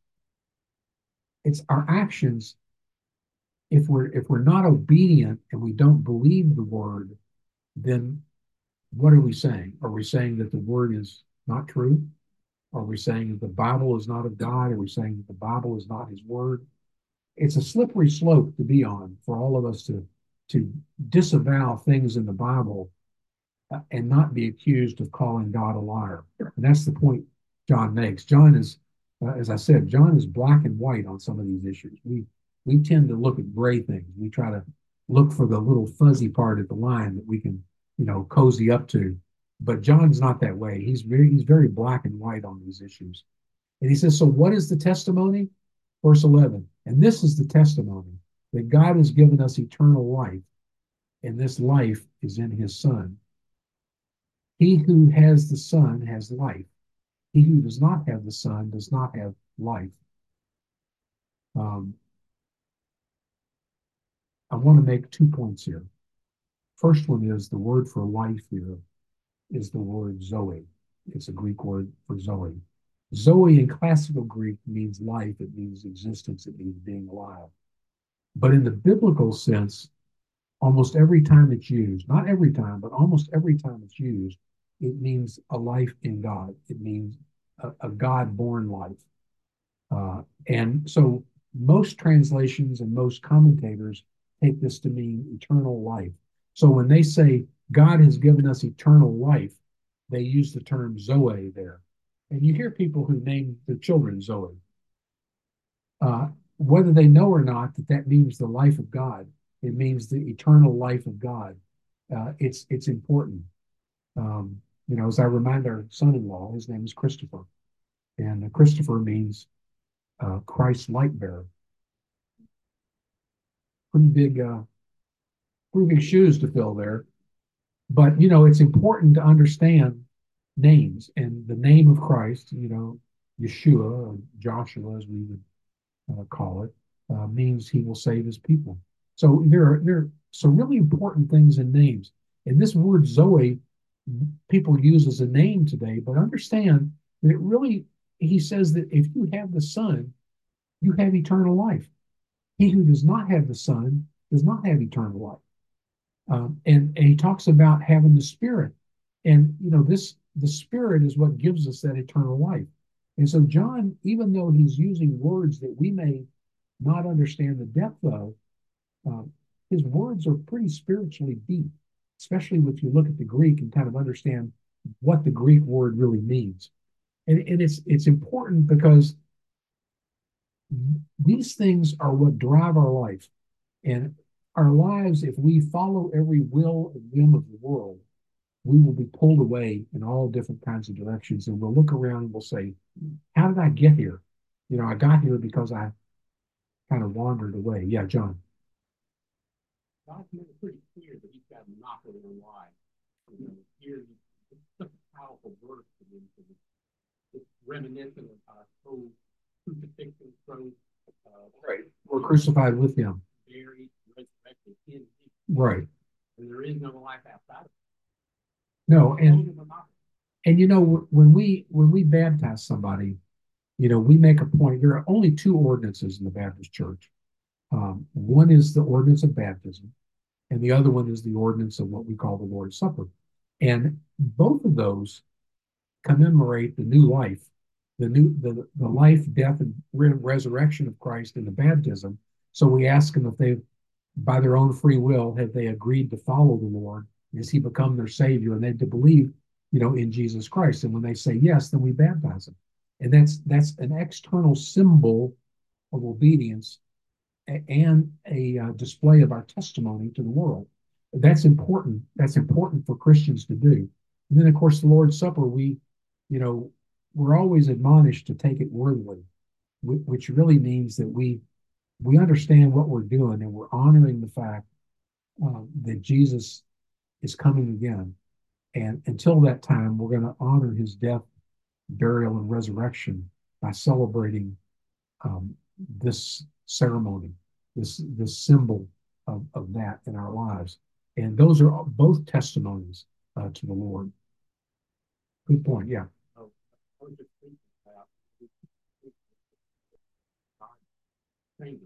it's our actions, if we're not obedient and we don't believe the word, then what are we saying? Are we saying that the word is not true? Are we saying that the Bible is not of God? Are we saying that the Bible is not his word? It's a slippery slope to be on for all of us to disavow things in the Bible and not be accused of calling God a liar. And that's the point John makes. John is, as I said, John is black and white on some of these issues. We tend to look at gray things. We try to look for the little fuzzy part of the line that we can, cozy up to. But John's not that way. He's very black and white on these issues. And he says, so what is the testimony? Verse 11, and this is the testimony, that God has given us eternal life, and this life is in his Son. He who has the Son has life. He who does not have the Son does not have life. I want to make 2 points here. First one is the word for life here is the word Zoe. It's a Greek word for Zoe. Zoe in classical Greek means life, it means existence, it means being alive. But in the biblical sense, almost every time it's used, not every time, but almost every time it's used, it means a life in God. It means a God-born life. And so most translations and most commentators take this to mean eternal life. So when they say God has given us eternal life, they use the term Zoe there. And you hear people who name their children Zoe. whether they know or not that that means the life of God, it means the eternal life of God. It's important. You know, as I remind our son-in-law, his name is Christopher, and Christopher means Christ light bearer. Pretty big shoes to fill there. But you know, it's important to understand names and the name of Christ. You know, Yeshua or Joshua, as we would call it, means he will save his people. So there are some really important things in names. And this word Zoe, people use as a name today, but understand that it really, he says that if you have the Son, you have eternal life. He who does not have the Son does not have eternal life. And he talks about having the Spirit. And, you know, the Spirit is what gives us that eternal life. And so John, even though he's using words that we may not understand the depth of, his words are pretty spiritually deep, especially if you look at the Greek and kind of understand what the Greek word really means. And it's important because these things are what drive our life. And our lives, if we follow every will and whim of the world, we will be pulled away in all different kinds of directions. And we'll look around and we'll say, how did I get here? You know, I got here because I kind of wandered away. Yeah, John. God's made it pretty clear that he's got a monopoly on life. You know, here, it's such a powerful verse to me because it's reminiscent of our whole crucifixion, Right. We're crucified with him. buried, resurrected in him. Right. And there is no life outside of No, it. and you know, when we baptize somebody, you know, we make a point. There are only two ordinances in the Baptist Church. One is the ordinance of baptism, and the other one is the ordinance of what we call the Lord's Supper. And both of those commemorate the new life, the life, death, and resurrection of Christ in the baptism. So we ask them if they, by their own free will, have they agreed to follow the Lord? Has he become their Savior? And they to believe, you know, in Jesus Christ. And when they say yes, then we baptize them. And that's an external symbol of obedience and a display of our testimony to the world. That's important. That's important for Christians to do. And then, of course, the Lord's Supper, you know, we're always admonished to take it worthily, which really means that we understand what we're doing and we're honoring the fact that Jesus is coming again. And until that time, we're going to honor his death, burial, and resurrection by celebrating this ceremony, this symbol of that in our lives. And those are both testimonies to the Lord. Good point. Yeah. I was just thinking about changing.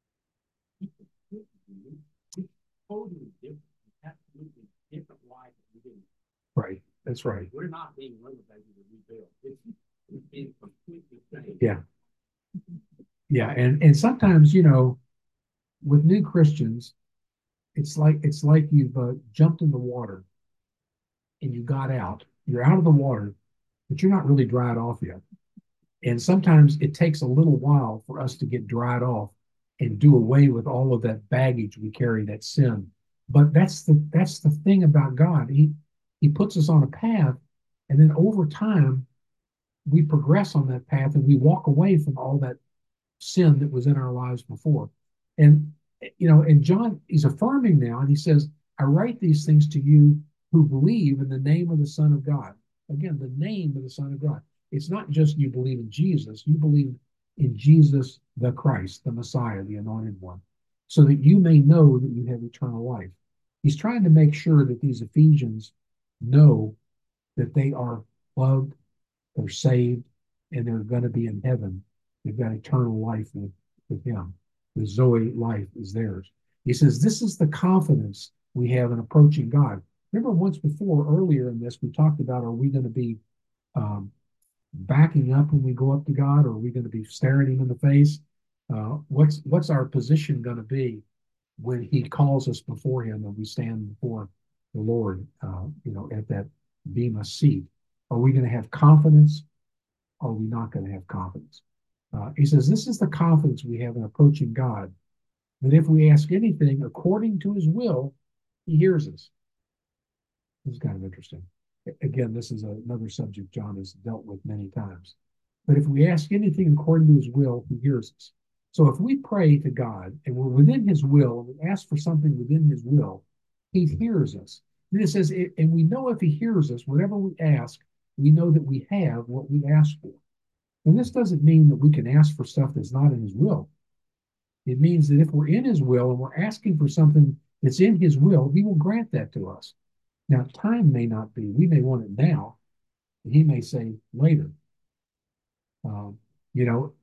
It's totally different, absolutely different life that we do. Right. That's right. We're not being renovated or rebuilt. It's being completely changed. Yeah. Yeah. And sometimes, you know, with new Christians, it's like you've jumped in the water and you got out. You're out of the water, but you're not really dried off yet. And sometimes it takes a little while for us to get dried off and do away with all of that baggage we carry, that sin. But that's the thing about God. He puts us on a path, and then over time, we progress on that path and we walk away from all that sin that was in our lives before. And you know, and John is affirming now, and he says, I write these things to you who believe in the name of the Son of God. Again, the name of the Son of God. It's not just you believe in Jesus, you believe in Jesus the Christ, the Messiah, the Anointed One, so that you may know that you have eternal life. He's trying to make sure that these Ephesians know that they are loved, they're saved, and they're going to be in heaven. They've got eternal life with him. The Zoe life is theirs. He says, this is the confidence we have in approaching God. Remember once before, earlier in this, we talked about, are we going to be backing up when we go up to God, or are we going to be staring him in the face? What's our position going to be when he calls us before him and we stand before the Lord, you know, at that bema seat? Are we going to have confidence? Or are we not going to have confidence? He says, this is the confidence we have in approaching God, that if we ask anything according to his will, he hears us. This is kind of interesting. Again, this is another subject John has dealt with many times. But if we ask anything according to his will, he hears us. So if we pray to God and we're within his will, and we ask for something within his will, he hears us. And it says, and we know if he hears us, whatever we ask, we know that we have what we ask for. And this doesn't mean that we can ask for stuff that's not in his will. It means that if we're in his will and we're asking for something that's in his will, he will grant that to us. Now, time may not be. We may want it now. He may say later. You know,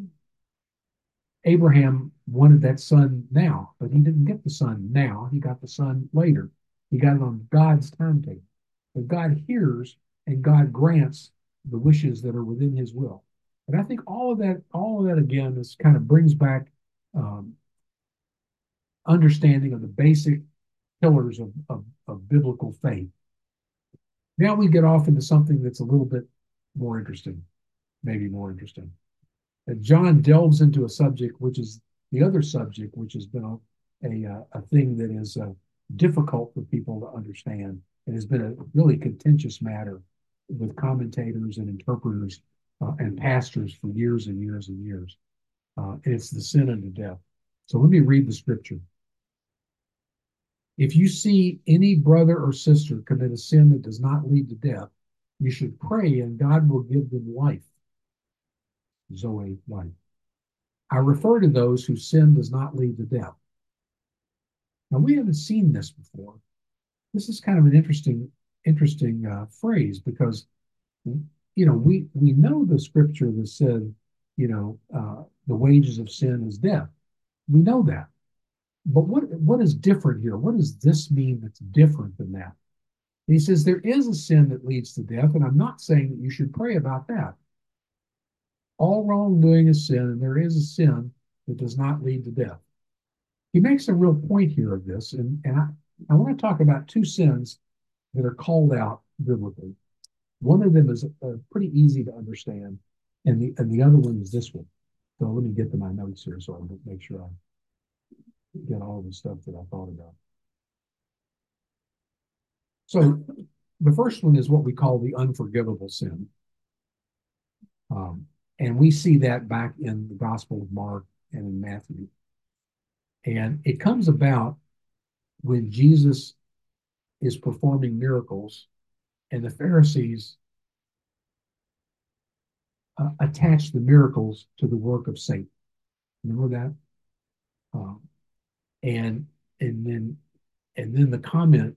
Abraham wanted that son now, but he didn't get the son now. He got the son later. He got it on God's timetable. But God hears and God grants the wishes that are within his will. And I think all of that again, is kind of brings back understanding of the basic pillars of biblical faith. Now we get off into something that's a little bit more interesting, maybe more interesting. John delves into a subject, which is the other subject, which has been a thing that is difficult for people to understand. It has been a really contentious matter with commentators and interpreters and pastors for years and years and years. And it's the sin unto death. So let me read the scripture. If you see any brother or sister commit a sin that does not lead to death, you should pray and God will give them life. Zoe, life. I refer to those whose sin does not lead to death. Now, we haven't seen this before. This is kind of an interesting phrase because, you know, we know the scripture that said, you know, the wages of sin is death. We know that. But what is different here? What does this mean that's different than that? And he says there is a sin that leads to death, and I'm not saying that you should pray about that. All wrongdoing is sin, and there is a sin that does not lead to death. He makes a real point here of this, and I want to talk about two sins that are called out biblically. One of them is pretty easy to understand, and the other one is this one. So let me get to my notes here so I can make sure I get all the stuff that I thought about. So the first one is what we call the unforgivable sin. And we see that back in the Gospel of Mark and in Matthew. And it comes about when Jesus is performing miracles and the Pharisees attach the miracles to the work of Satan. Remember that? And then the comment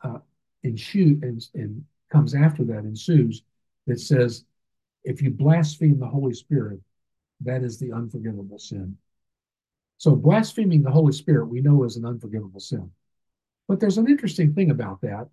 and comes after that ensues that says, if you blaspheme the Holy Spirit, that is the unforgivable sin. So blaspheming the Holy Spirit, we know, is an unforgivable sin. But there's an interesting thing about that.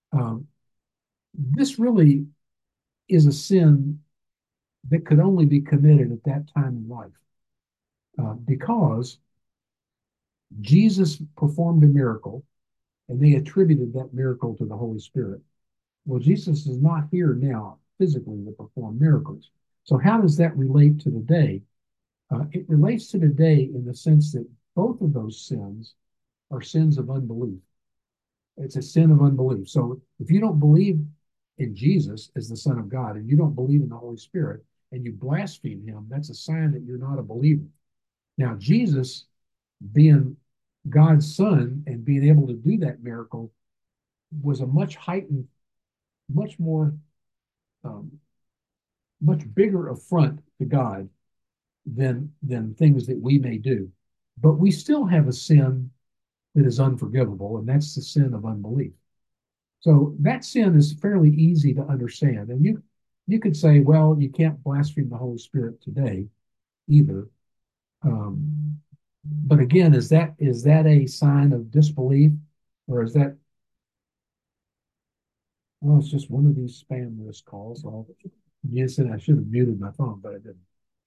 This really is a sin that could only be committed at that time in life because Jesus performed a miracle and they attributed that miracle to the Holy Spirit. Well, Jesus is not here now physically to perform miracles. So how does that relate to today? It relates to today in the sense that both of those sins are sins of unbelief. It's a sin of unbelief. So if you don't believe in Jesus as the Son of God and you don't believe in the Holy Spirit and you blaspheme him, that's a sign that you're not a believer. Now, Jesus, being God's Son and being able to do that miracle, was a much heightened, much more, much bigger affront to God than things that we may do. But we still have a sin that is unforgivable, and that's the sin of unbelief. So that sin is fairly easy to understand. And you could say, well, you can't blaspheme the Holy Spirit today either. But again, is that a sign of disbelief, or is that? Well, it's just one of these spam list calls. Yes, and I should have muted my phone, but I didn't.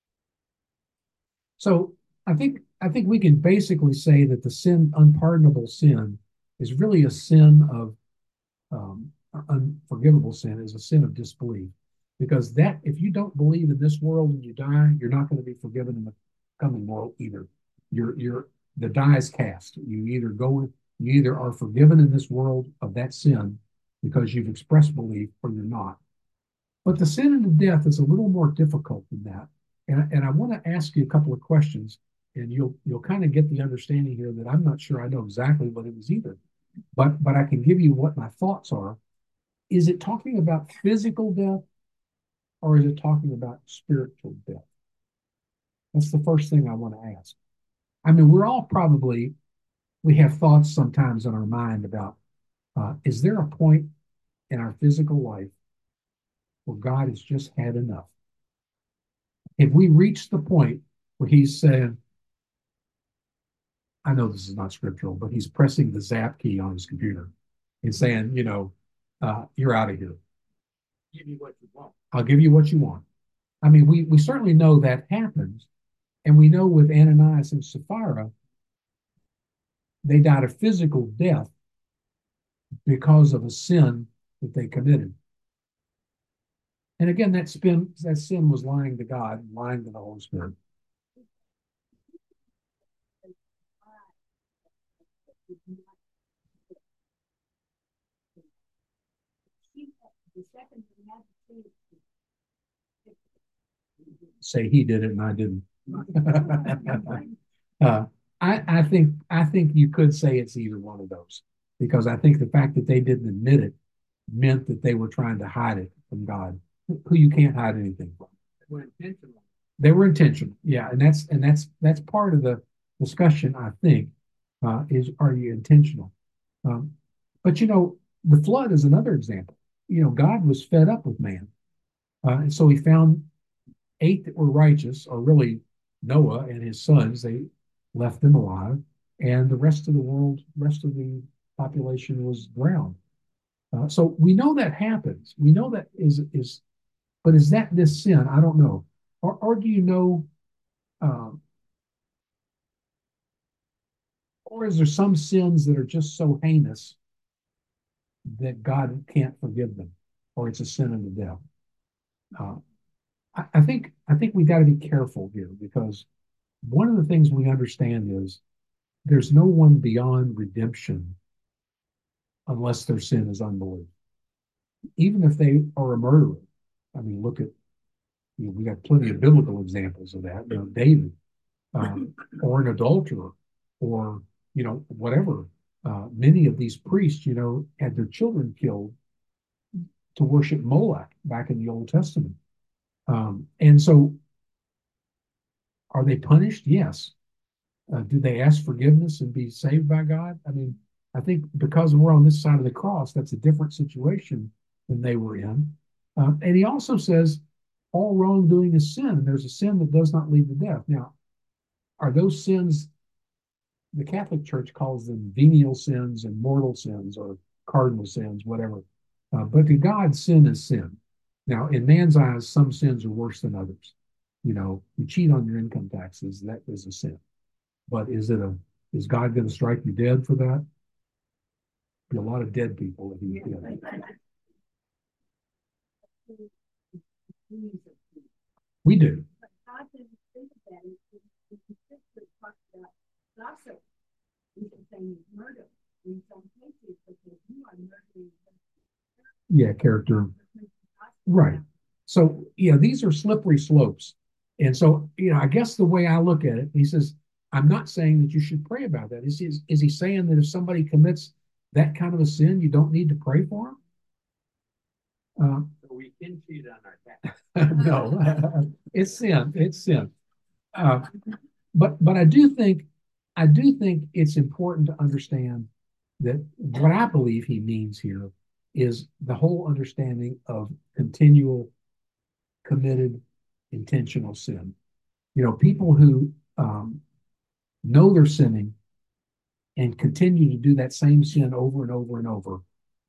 So I think we can basically say that the sin, unpardonable sin, is really a sin of unforgivable sin, is a sin of disbelief. because that if you don't believe in this world and you die, you're not going to be forgiven in the coming world either. You're the die is cast. You either are forgiven in this world of that sin because you've expressed belief, or you're not. But the sin and the death is a little more difficult than that. And I want to ask you a couple of questions, and you'll kind of get the understanding here that I'm not sure I know exactly what it is either. But I can give you what my thoughts are. Is it talking about physical death, or is it talking about spiritual death? That's the first thing I want to ask. I mean, we have thoughts sometimes in our mind about, is there a point in our physical life where God has just had enough? If we reach the point where he's saying, I know this is not scriptural, but he's pressing the zap key on his computer and saying, you're out of here. Give me what you want. I'll give you what you want. I mean, we certainly know that happens. And we know with Ananias and Sapphira, they died a physical death because of a sin that they committed. And again, that sin was lying to God, lying to the Holy Spirit. Say he did it and I didn't. I think you could say it's either one of those, because I think the fact that they didn't admit it meant that they were trying to hide it from God, who you can't hide anything from. They were intentional. They were intentional, yeah, and that's part of the discussion. I think is, are you intentional? But the flood is another example. God was fed up with man, and so he found 8 that were righteous, or really Noah and his sons. They left them alive, and the rest of the population was drowned. So we know that happens. We know that but is that this sin? I don't know. Or do you know, or is there some sins that are just so heinous that God can't forgive them, or it's a sin unto death? I think we got to be careful here, because one of the things we understand is there's no one beyond redemption unless their sin is unbelief. Even if they are a murderer. I mean, look at, we got plenty of biblical examples of that. David, or an adulterer, or whatever. Many of these priests, had their children killed to worship Moloch back in the Old Testament. And so, are they punished? Yes. Did they ask forgiveness and be saved by God? I mean, I think because we're on this side of the cross, that's a different situation than they were in. And he also says, all wrongdoing is sin, and there's a sin that does not lead to death. Now, are those sins, the Catholic Church calls them venial sins and mortal sins, or cardinal sins, whatever. But to God, sin is sin. Now, in man's eyes, some sins are worse than others. You cheat on your income taxes, that is a sin. But is God going to strike you dead for that? Be a lot of dead people if he did. We do. But God didn't think of that. He specifically talked about gossip. He's saying murder in some cases, because you are murdering. Yeah, character. Right. So, these are slippery slopes. And so, I guess the way I look at it, he says, I'm not saying that you should pray about that. Is he saying that if somebody commits that kind of a sin, you don't need to pray for them? So we can cheat on our tax. No, it's sin. It's sin. But I do think it's important to understand that what I believe he means here is the whole understanding of continual, committed, intentional sin. People who know they're sinning and continue to do that same sin over and over and over,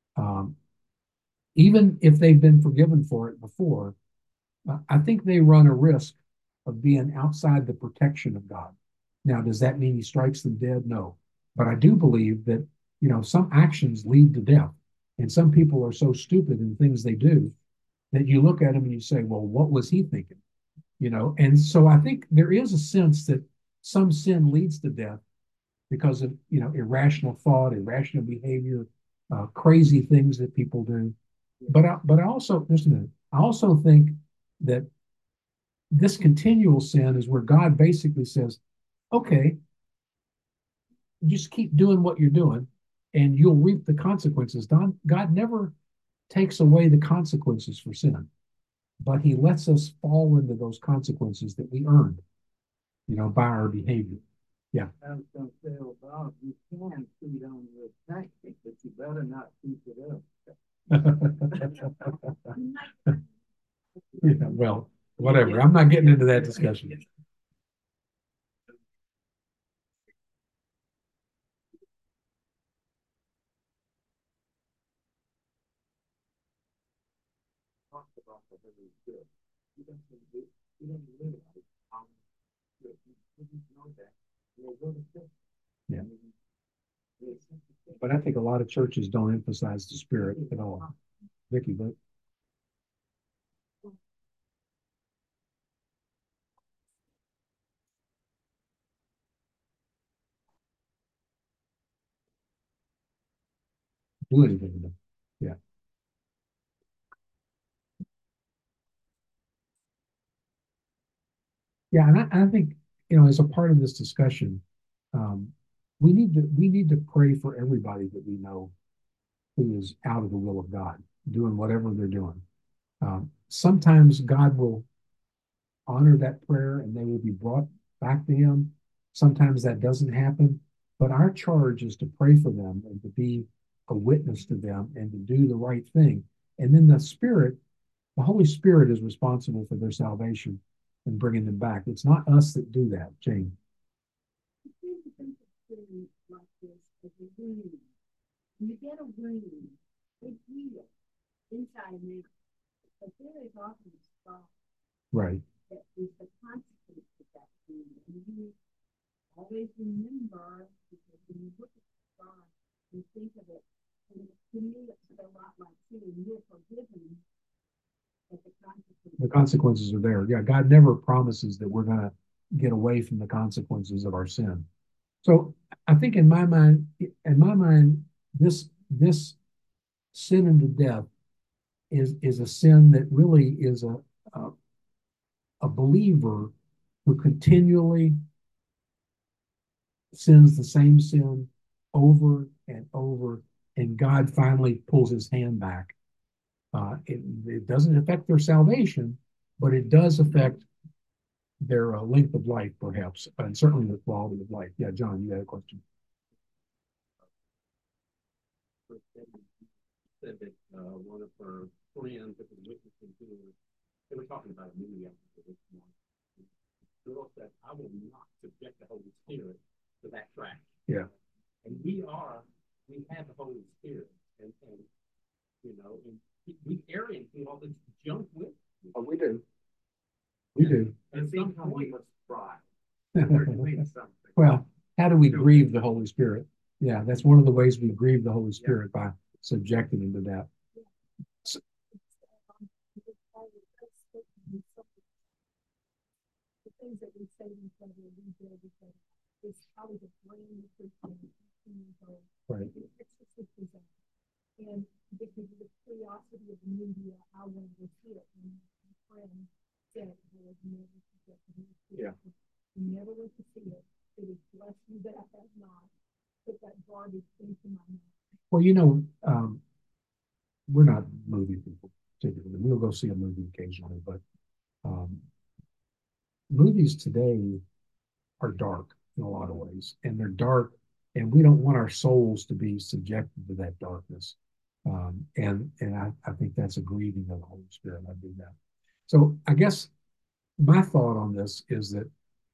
even if they've been forgiven for it before, I think they run a risk of being outside the protection of God. Now, does that mean he strikes them dead? No. But I do believe that, some actions lead to death. And some people are so stupid in things they do that you look at him and you say, well, what was he thinking? You know, and so I think there is a sense that some sin leads to death because of, you know, irrational thought, irrational behavior, crazy things that people do. But I also, just a minute, I also think that this continual sin is where God basically says, okay, just keep doing what you're doing and you'll reap the consequences. God never takes away the consequences for sin, but he lets us fall into those consequences that we earned, you know, by our behavior. Yeah. I was gonna say, oh, Bob, you can feed on your tactic, but you better not keep it up. Yeah, well, whatever. I'm not getting into that discussion. Talked about the Holy Spirit. You don't realize how good you didn't know that. You're really good. Yeah. But I think a lot of churches don't emphasize the Spirit at all. Vicky, but do anything with them. Yeah. Yeah, and I think, you know, as a part of this discussion, um, we need to pray for everybody that we know who is out of the will of God, doing whatever they're doing. Sometimes God will honor that prayer and they will be brought back to Him. Sometimes that doesn't happen, but our charge is to pray for them and to be a witness to them and to do the right thing. And then the Holy Spirit is responsible for their salvation and bringing them back. It's not us that do that, Jane. Like this, as a wound. When you get a wound, it heals inside and out. But there is often a spot Right. that is the consequence of that wound. And you always remember, because when you look at the scar, you think of it, and to me, it's a lot like saying you're forgiven, but The consequences are there. Yeah, God never promises that we're going to get away from the consequences of our sin. So I think in my mind, this sin unto death is a sin that really is a, a believer who continually sins the same sin over and over, and God finally pulls his hand back. It doesn't affect their salvation, but it does affect their length of life, perhaps, and certainly the quality of life. Yeah, John, you had a question. Said that one of her friends that was witnessing to her, they were talking about a movie after this morning. The girl said, I will not subject the Holy Spirit to that trash. Yeah. And we have the Holy Spirit, and you know, and we carry him through all this junk with. Oh, we do. We do. And sometimes we must try. Well, how do we grieve the Holy Spirit? Yeah, that's one of the ways we grieve the Holy Spirit, by subjecting him to that. So, the things that we say to each other, we do with each other. It's probably the brain of the Christian, right. And because of the curiosity of the media, I wanted to see it. And my friend said, I was never to get to see it. Never went to see it. It was bless you that I have not put that garbage into my mouth. Well, you know, we're not movie people typically. We'll go see a movie occasionally, but movies today are dark in a lot of ways, and they're dark, and we don't want our souls to be subjected to that darkness. And I think that's a grieving of the Holy Spirit. I do that. So I guess my thought on this is that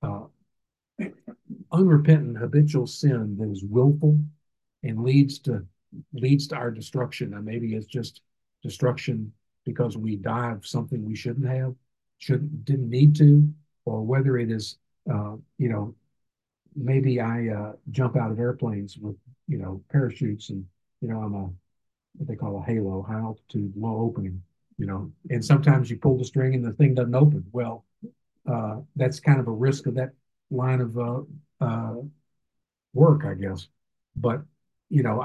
unrepentant habitual sin that is willful and leads to our destruction. And maybe it's just destruction because we die of something we shouldn't have, didn't need to, or whether it is, you know, maybe I jump out of airplanes with, you know, parachutes, and, you know, I'm what they call a halo, high altitude, low opening, and sometimes you pull the string and the thing doesn't open. Well, that's kind of a risk of that line of work, I guess. But you know,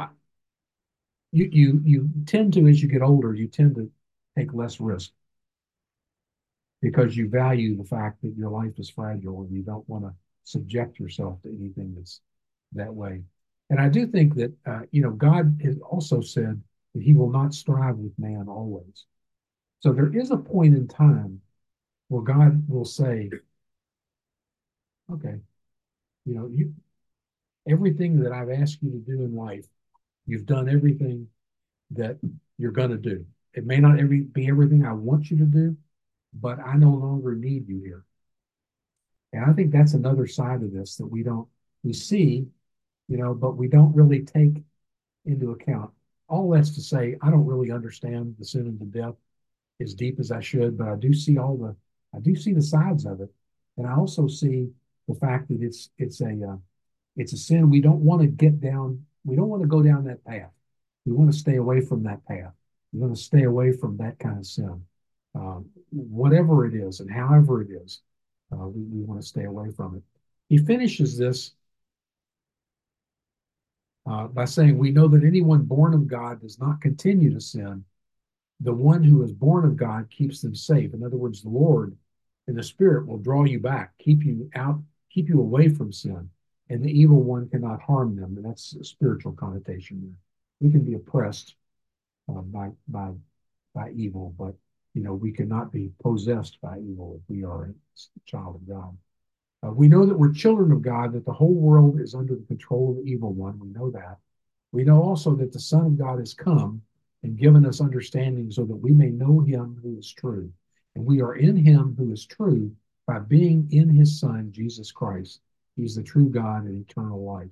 you tend to, as you get older, you tend to take less risk because you value the fact that your life is fragile and you don't want to subject yourself to anything that's that way. And I do think that God has also said that He will not strive with man always. So there is a point in time where God will say, "Okay, you everything that I've asked you to do in life, you've done everything that you're going to do. It may not be everything I want you to do, but I no longer need you here." And I think that's another side of this that we see, but we don't really take into account. All that's to say, I don't really understand the sin and the death as deep as I should, but I do see the sides of it, and I also see the fact that it's a sin we don't want to get down. We don't want to go down that path. We want to stay away from that path. We want to stay away from that kind of sin, whatever it is and however it is. We want to stay away from it. He finishes this by saying, "We know that anyone born of God does not continue to sin. The one who is born of God keeps them safe." In other words, the Lord and the Spirit will draw you back, keep you away from sin, and the evil one cannot harm them. And that's a spiritual connotation there. We can be oppressed by evil, but we cannot be possessed by evil if we are a child of God. We know that we're children of God, that the whole world is under the control of the evil one. We know that. We know also that the Son of God has come and given us understanding so that we may know Him who is true. And we are in Him who is true by being in His Son, Jesus Christ. He's the true God and eternal life.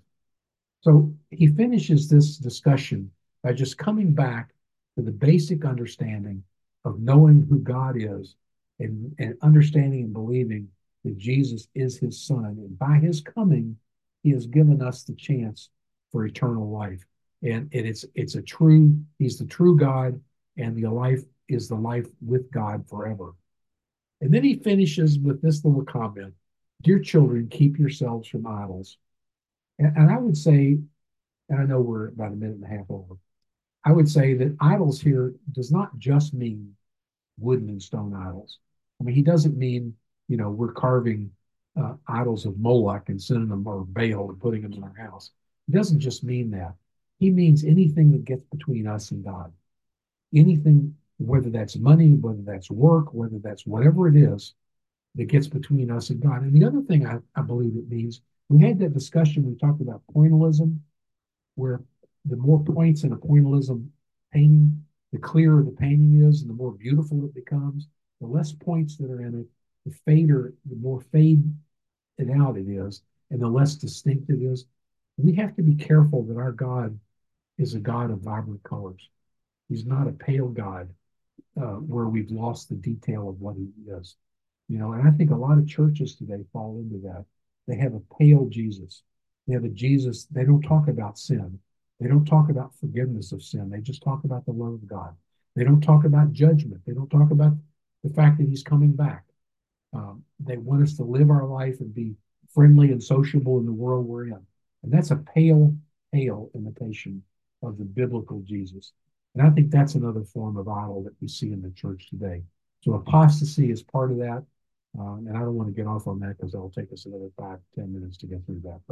So he finishes this discussion by just coming back to the basic understanding of knowing who God is and understanding and believing that Jesus is His Son. And by His coming, He has given us the chance for eternal life. And He's the true God, and the life is the life with God forever. And then he finishes with this little comment: "Dear children, keep yourselves from idols." And I would say, and I know we're about a minute and a half over, I would say that idols here does not just mean wooden and stone idols. I mean, he doesn't mean, we're carving idols of Moloch and sending them, or Baal, and putting them in our house. He doesn't just mean that. He means anything that gets between us and God. Anything, whether that's money, whether that's work, whether that's whatever it is that gets between us and God. And the other thing I believe it means, we had that discussion, we talked about pointillism, where the more points in a pointillism painting, the clearer the painting is and the more beautiful it becomes. The less points that are in it, the more fade it out it is, and the less distinct it is. We have to be careful that our God is a God of vibrant colors. He's not a pale God where we've lost the detail of what He is. And I think a lot of churches today fall into that. They have a pale Jesus. They have a Jesus. They don't talk about sin. They don't talk about forgiveness of sin. They just talk about the love of God. They don't talk about judgment. They don't talk about the fact that He's coming back. They want us to live our life and be friendly and sociable in the world we're in. And that's a pale imitation of the biblical Jesus. And I think that's another form of idol that we see in the church today. So apostasy is part of that. And I don't want to get off on that because it'll take us another 5-10 minutes to get through that. But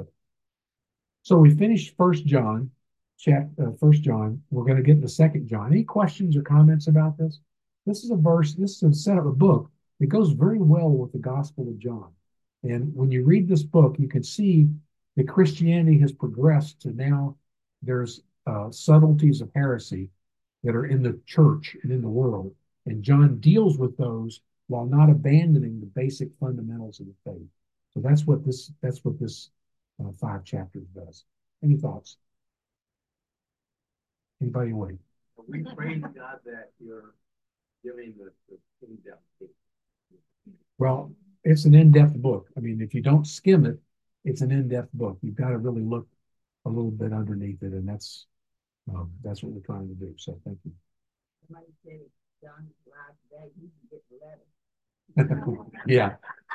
so we finished First John. First John. We're going to get into Second John. Any questions or comments about this? This is a set of a book that goes very well with the Gospel of John. And when you read this book, you can see that Christianity has progressed to now there's subtleties of heresy that are in the church and in the world. And John deals with those while not abandoning the basic fundamentals of the faith. So that's what this 5 chapters does. Any thoughts? Anybody awake? We praise God that you're giving the in-depth. Well, it's an in-depth book. I mean, if you don't skim it, it's an in-depth book. You've got to really look a little bit underneath it, and that's what we're trying to do. So thank you. Somebody said John's live today, you can get the letter. Yeah.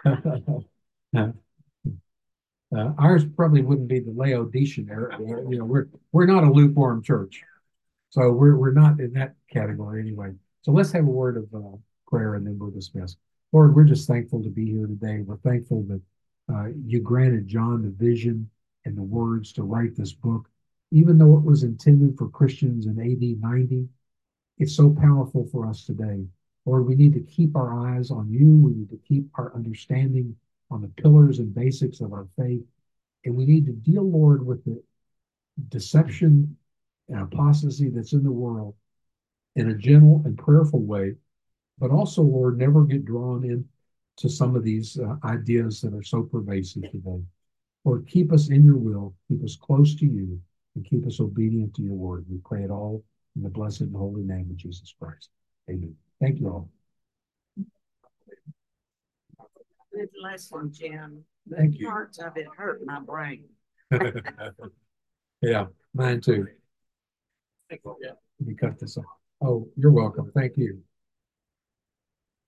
Ours probably wouldn't be the Laodicean era. You know, we're not a lukewarm church, so we're not in that category anyway. So let's have a word of prayer and then we'll dismiss. Lord, we're just thankful to be here today. We're thankful that you granted John the vision and the words to write this book, even though it was intended for Christians in AD 90. It's so powerful for us today. Lord, we need to keep our eyes on you. We need to keep our understanding on the pillars and basics of our faith. And we need to deal, Lord, with the deception and apostasy that's in the world in a gentle and prayerful way, but also, Lord, never get drawn into some of these ideas that are so pervasive today. Lord, keep us in your will, keep us close to you, and keep us obedient to your word. We pray it all in the blessed and holy name of Jesus Christ. Amen. Thank you all. Good lesson, Jim. Thank you. Parts of it hurt my brain. Yeah, mine too. Let me cut this off. Oh, you're welcome. Thank you.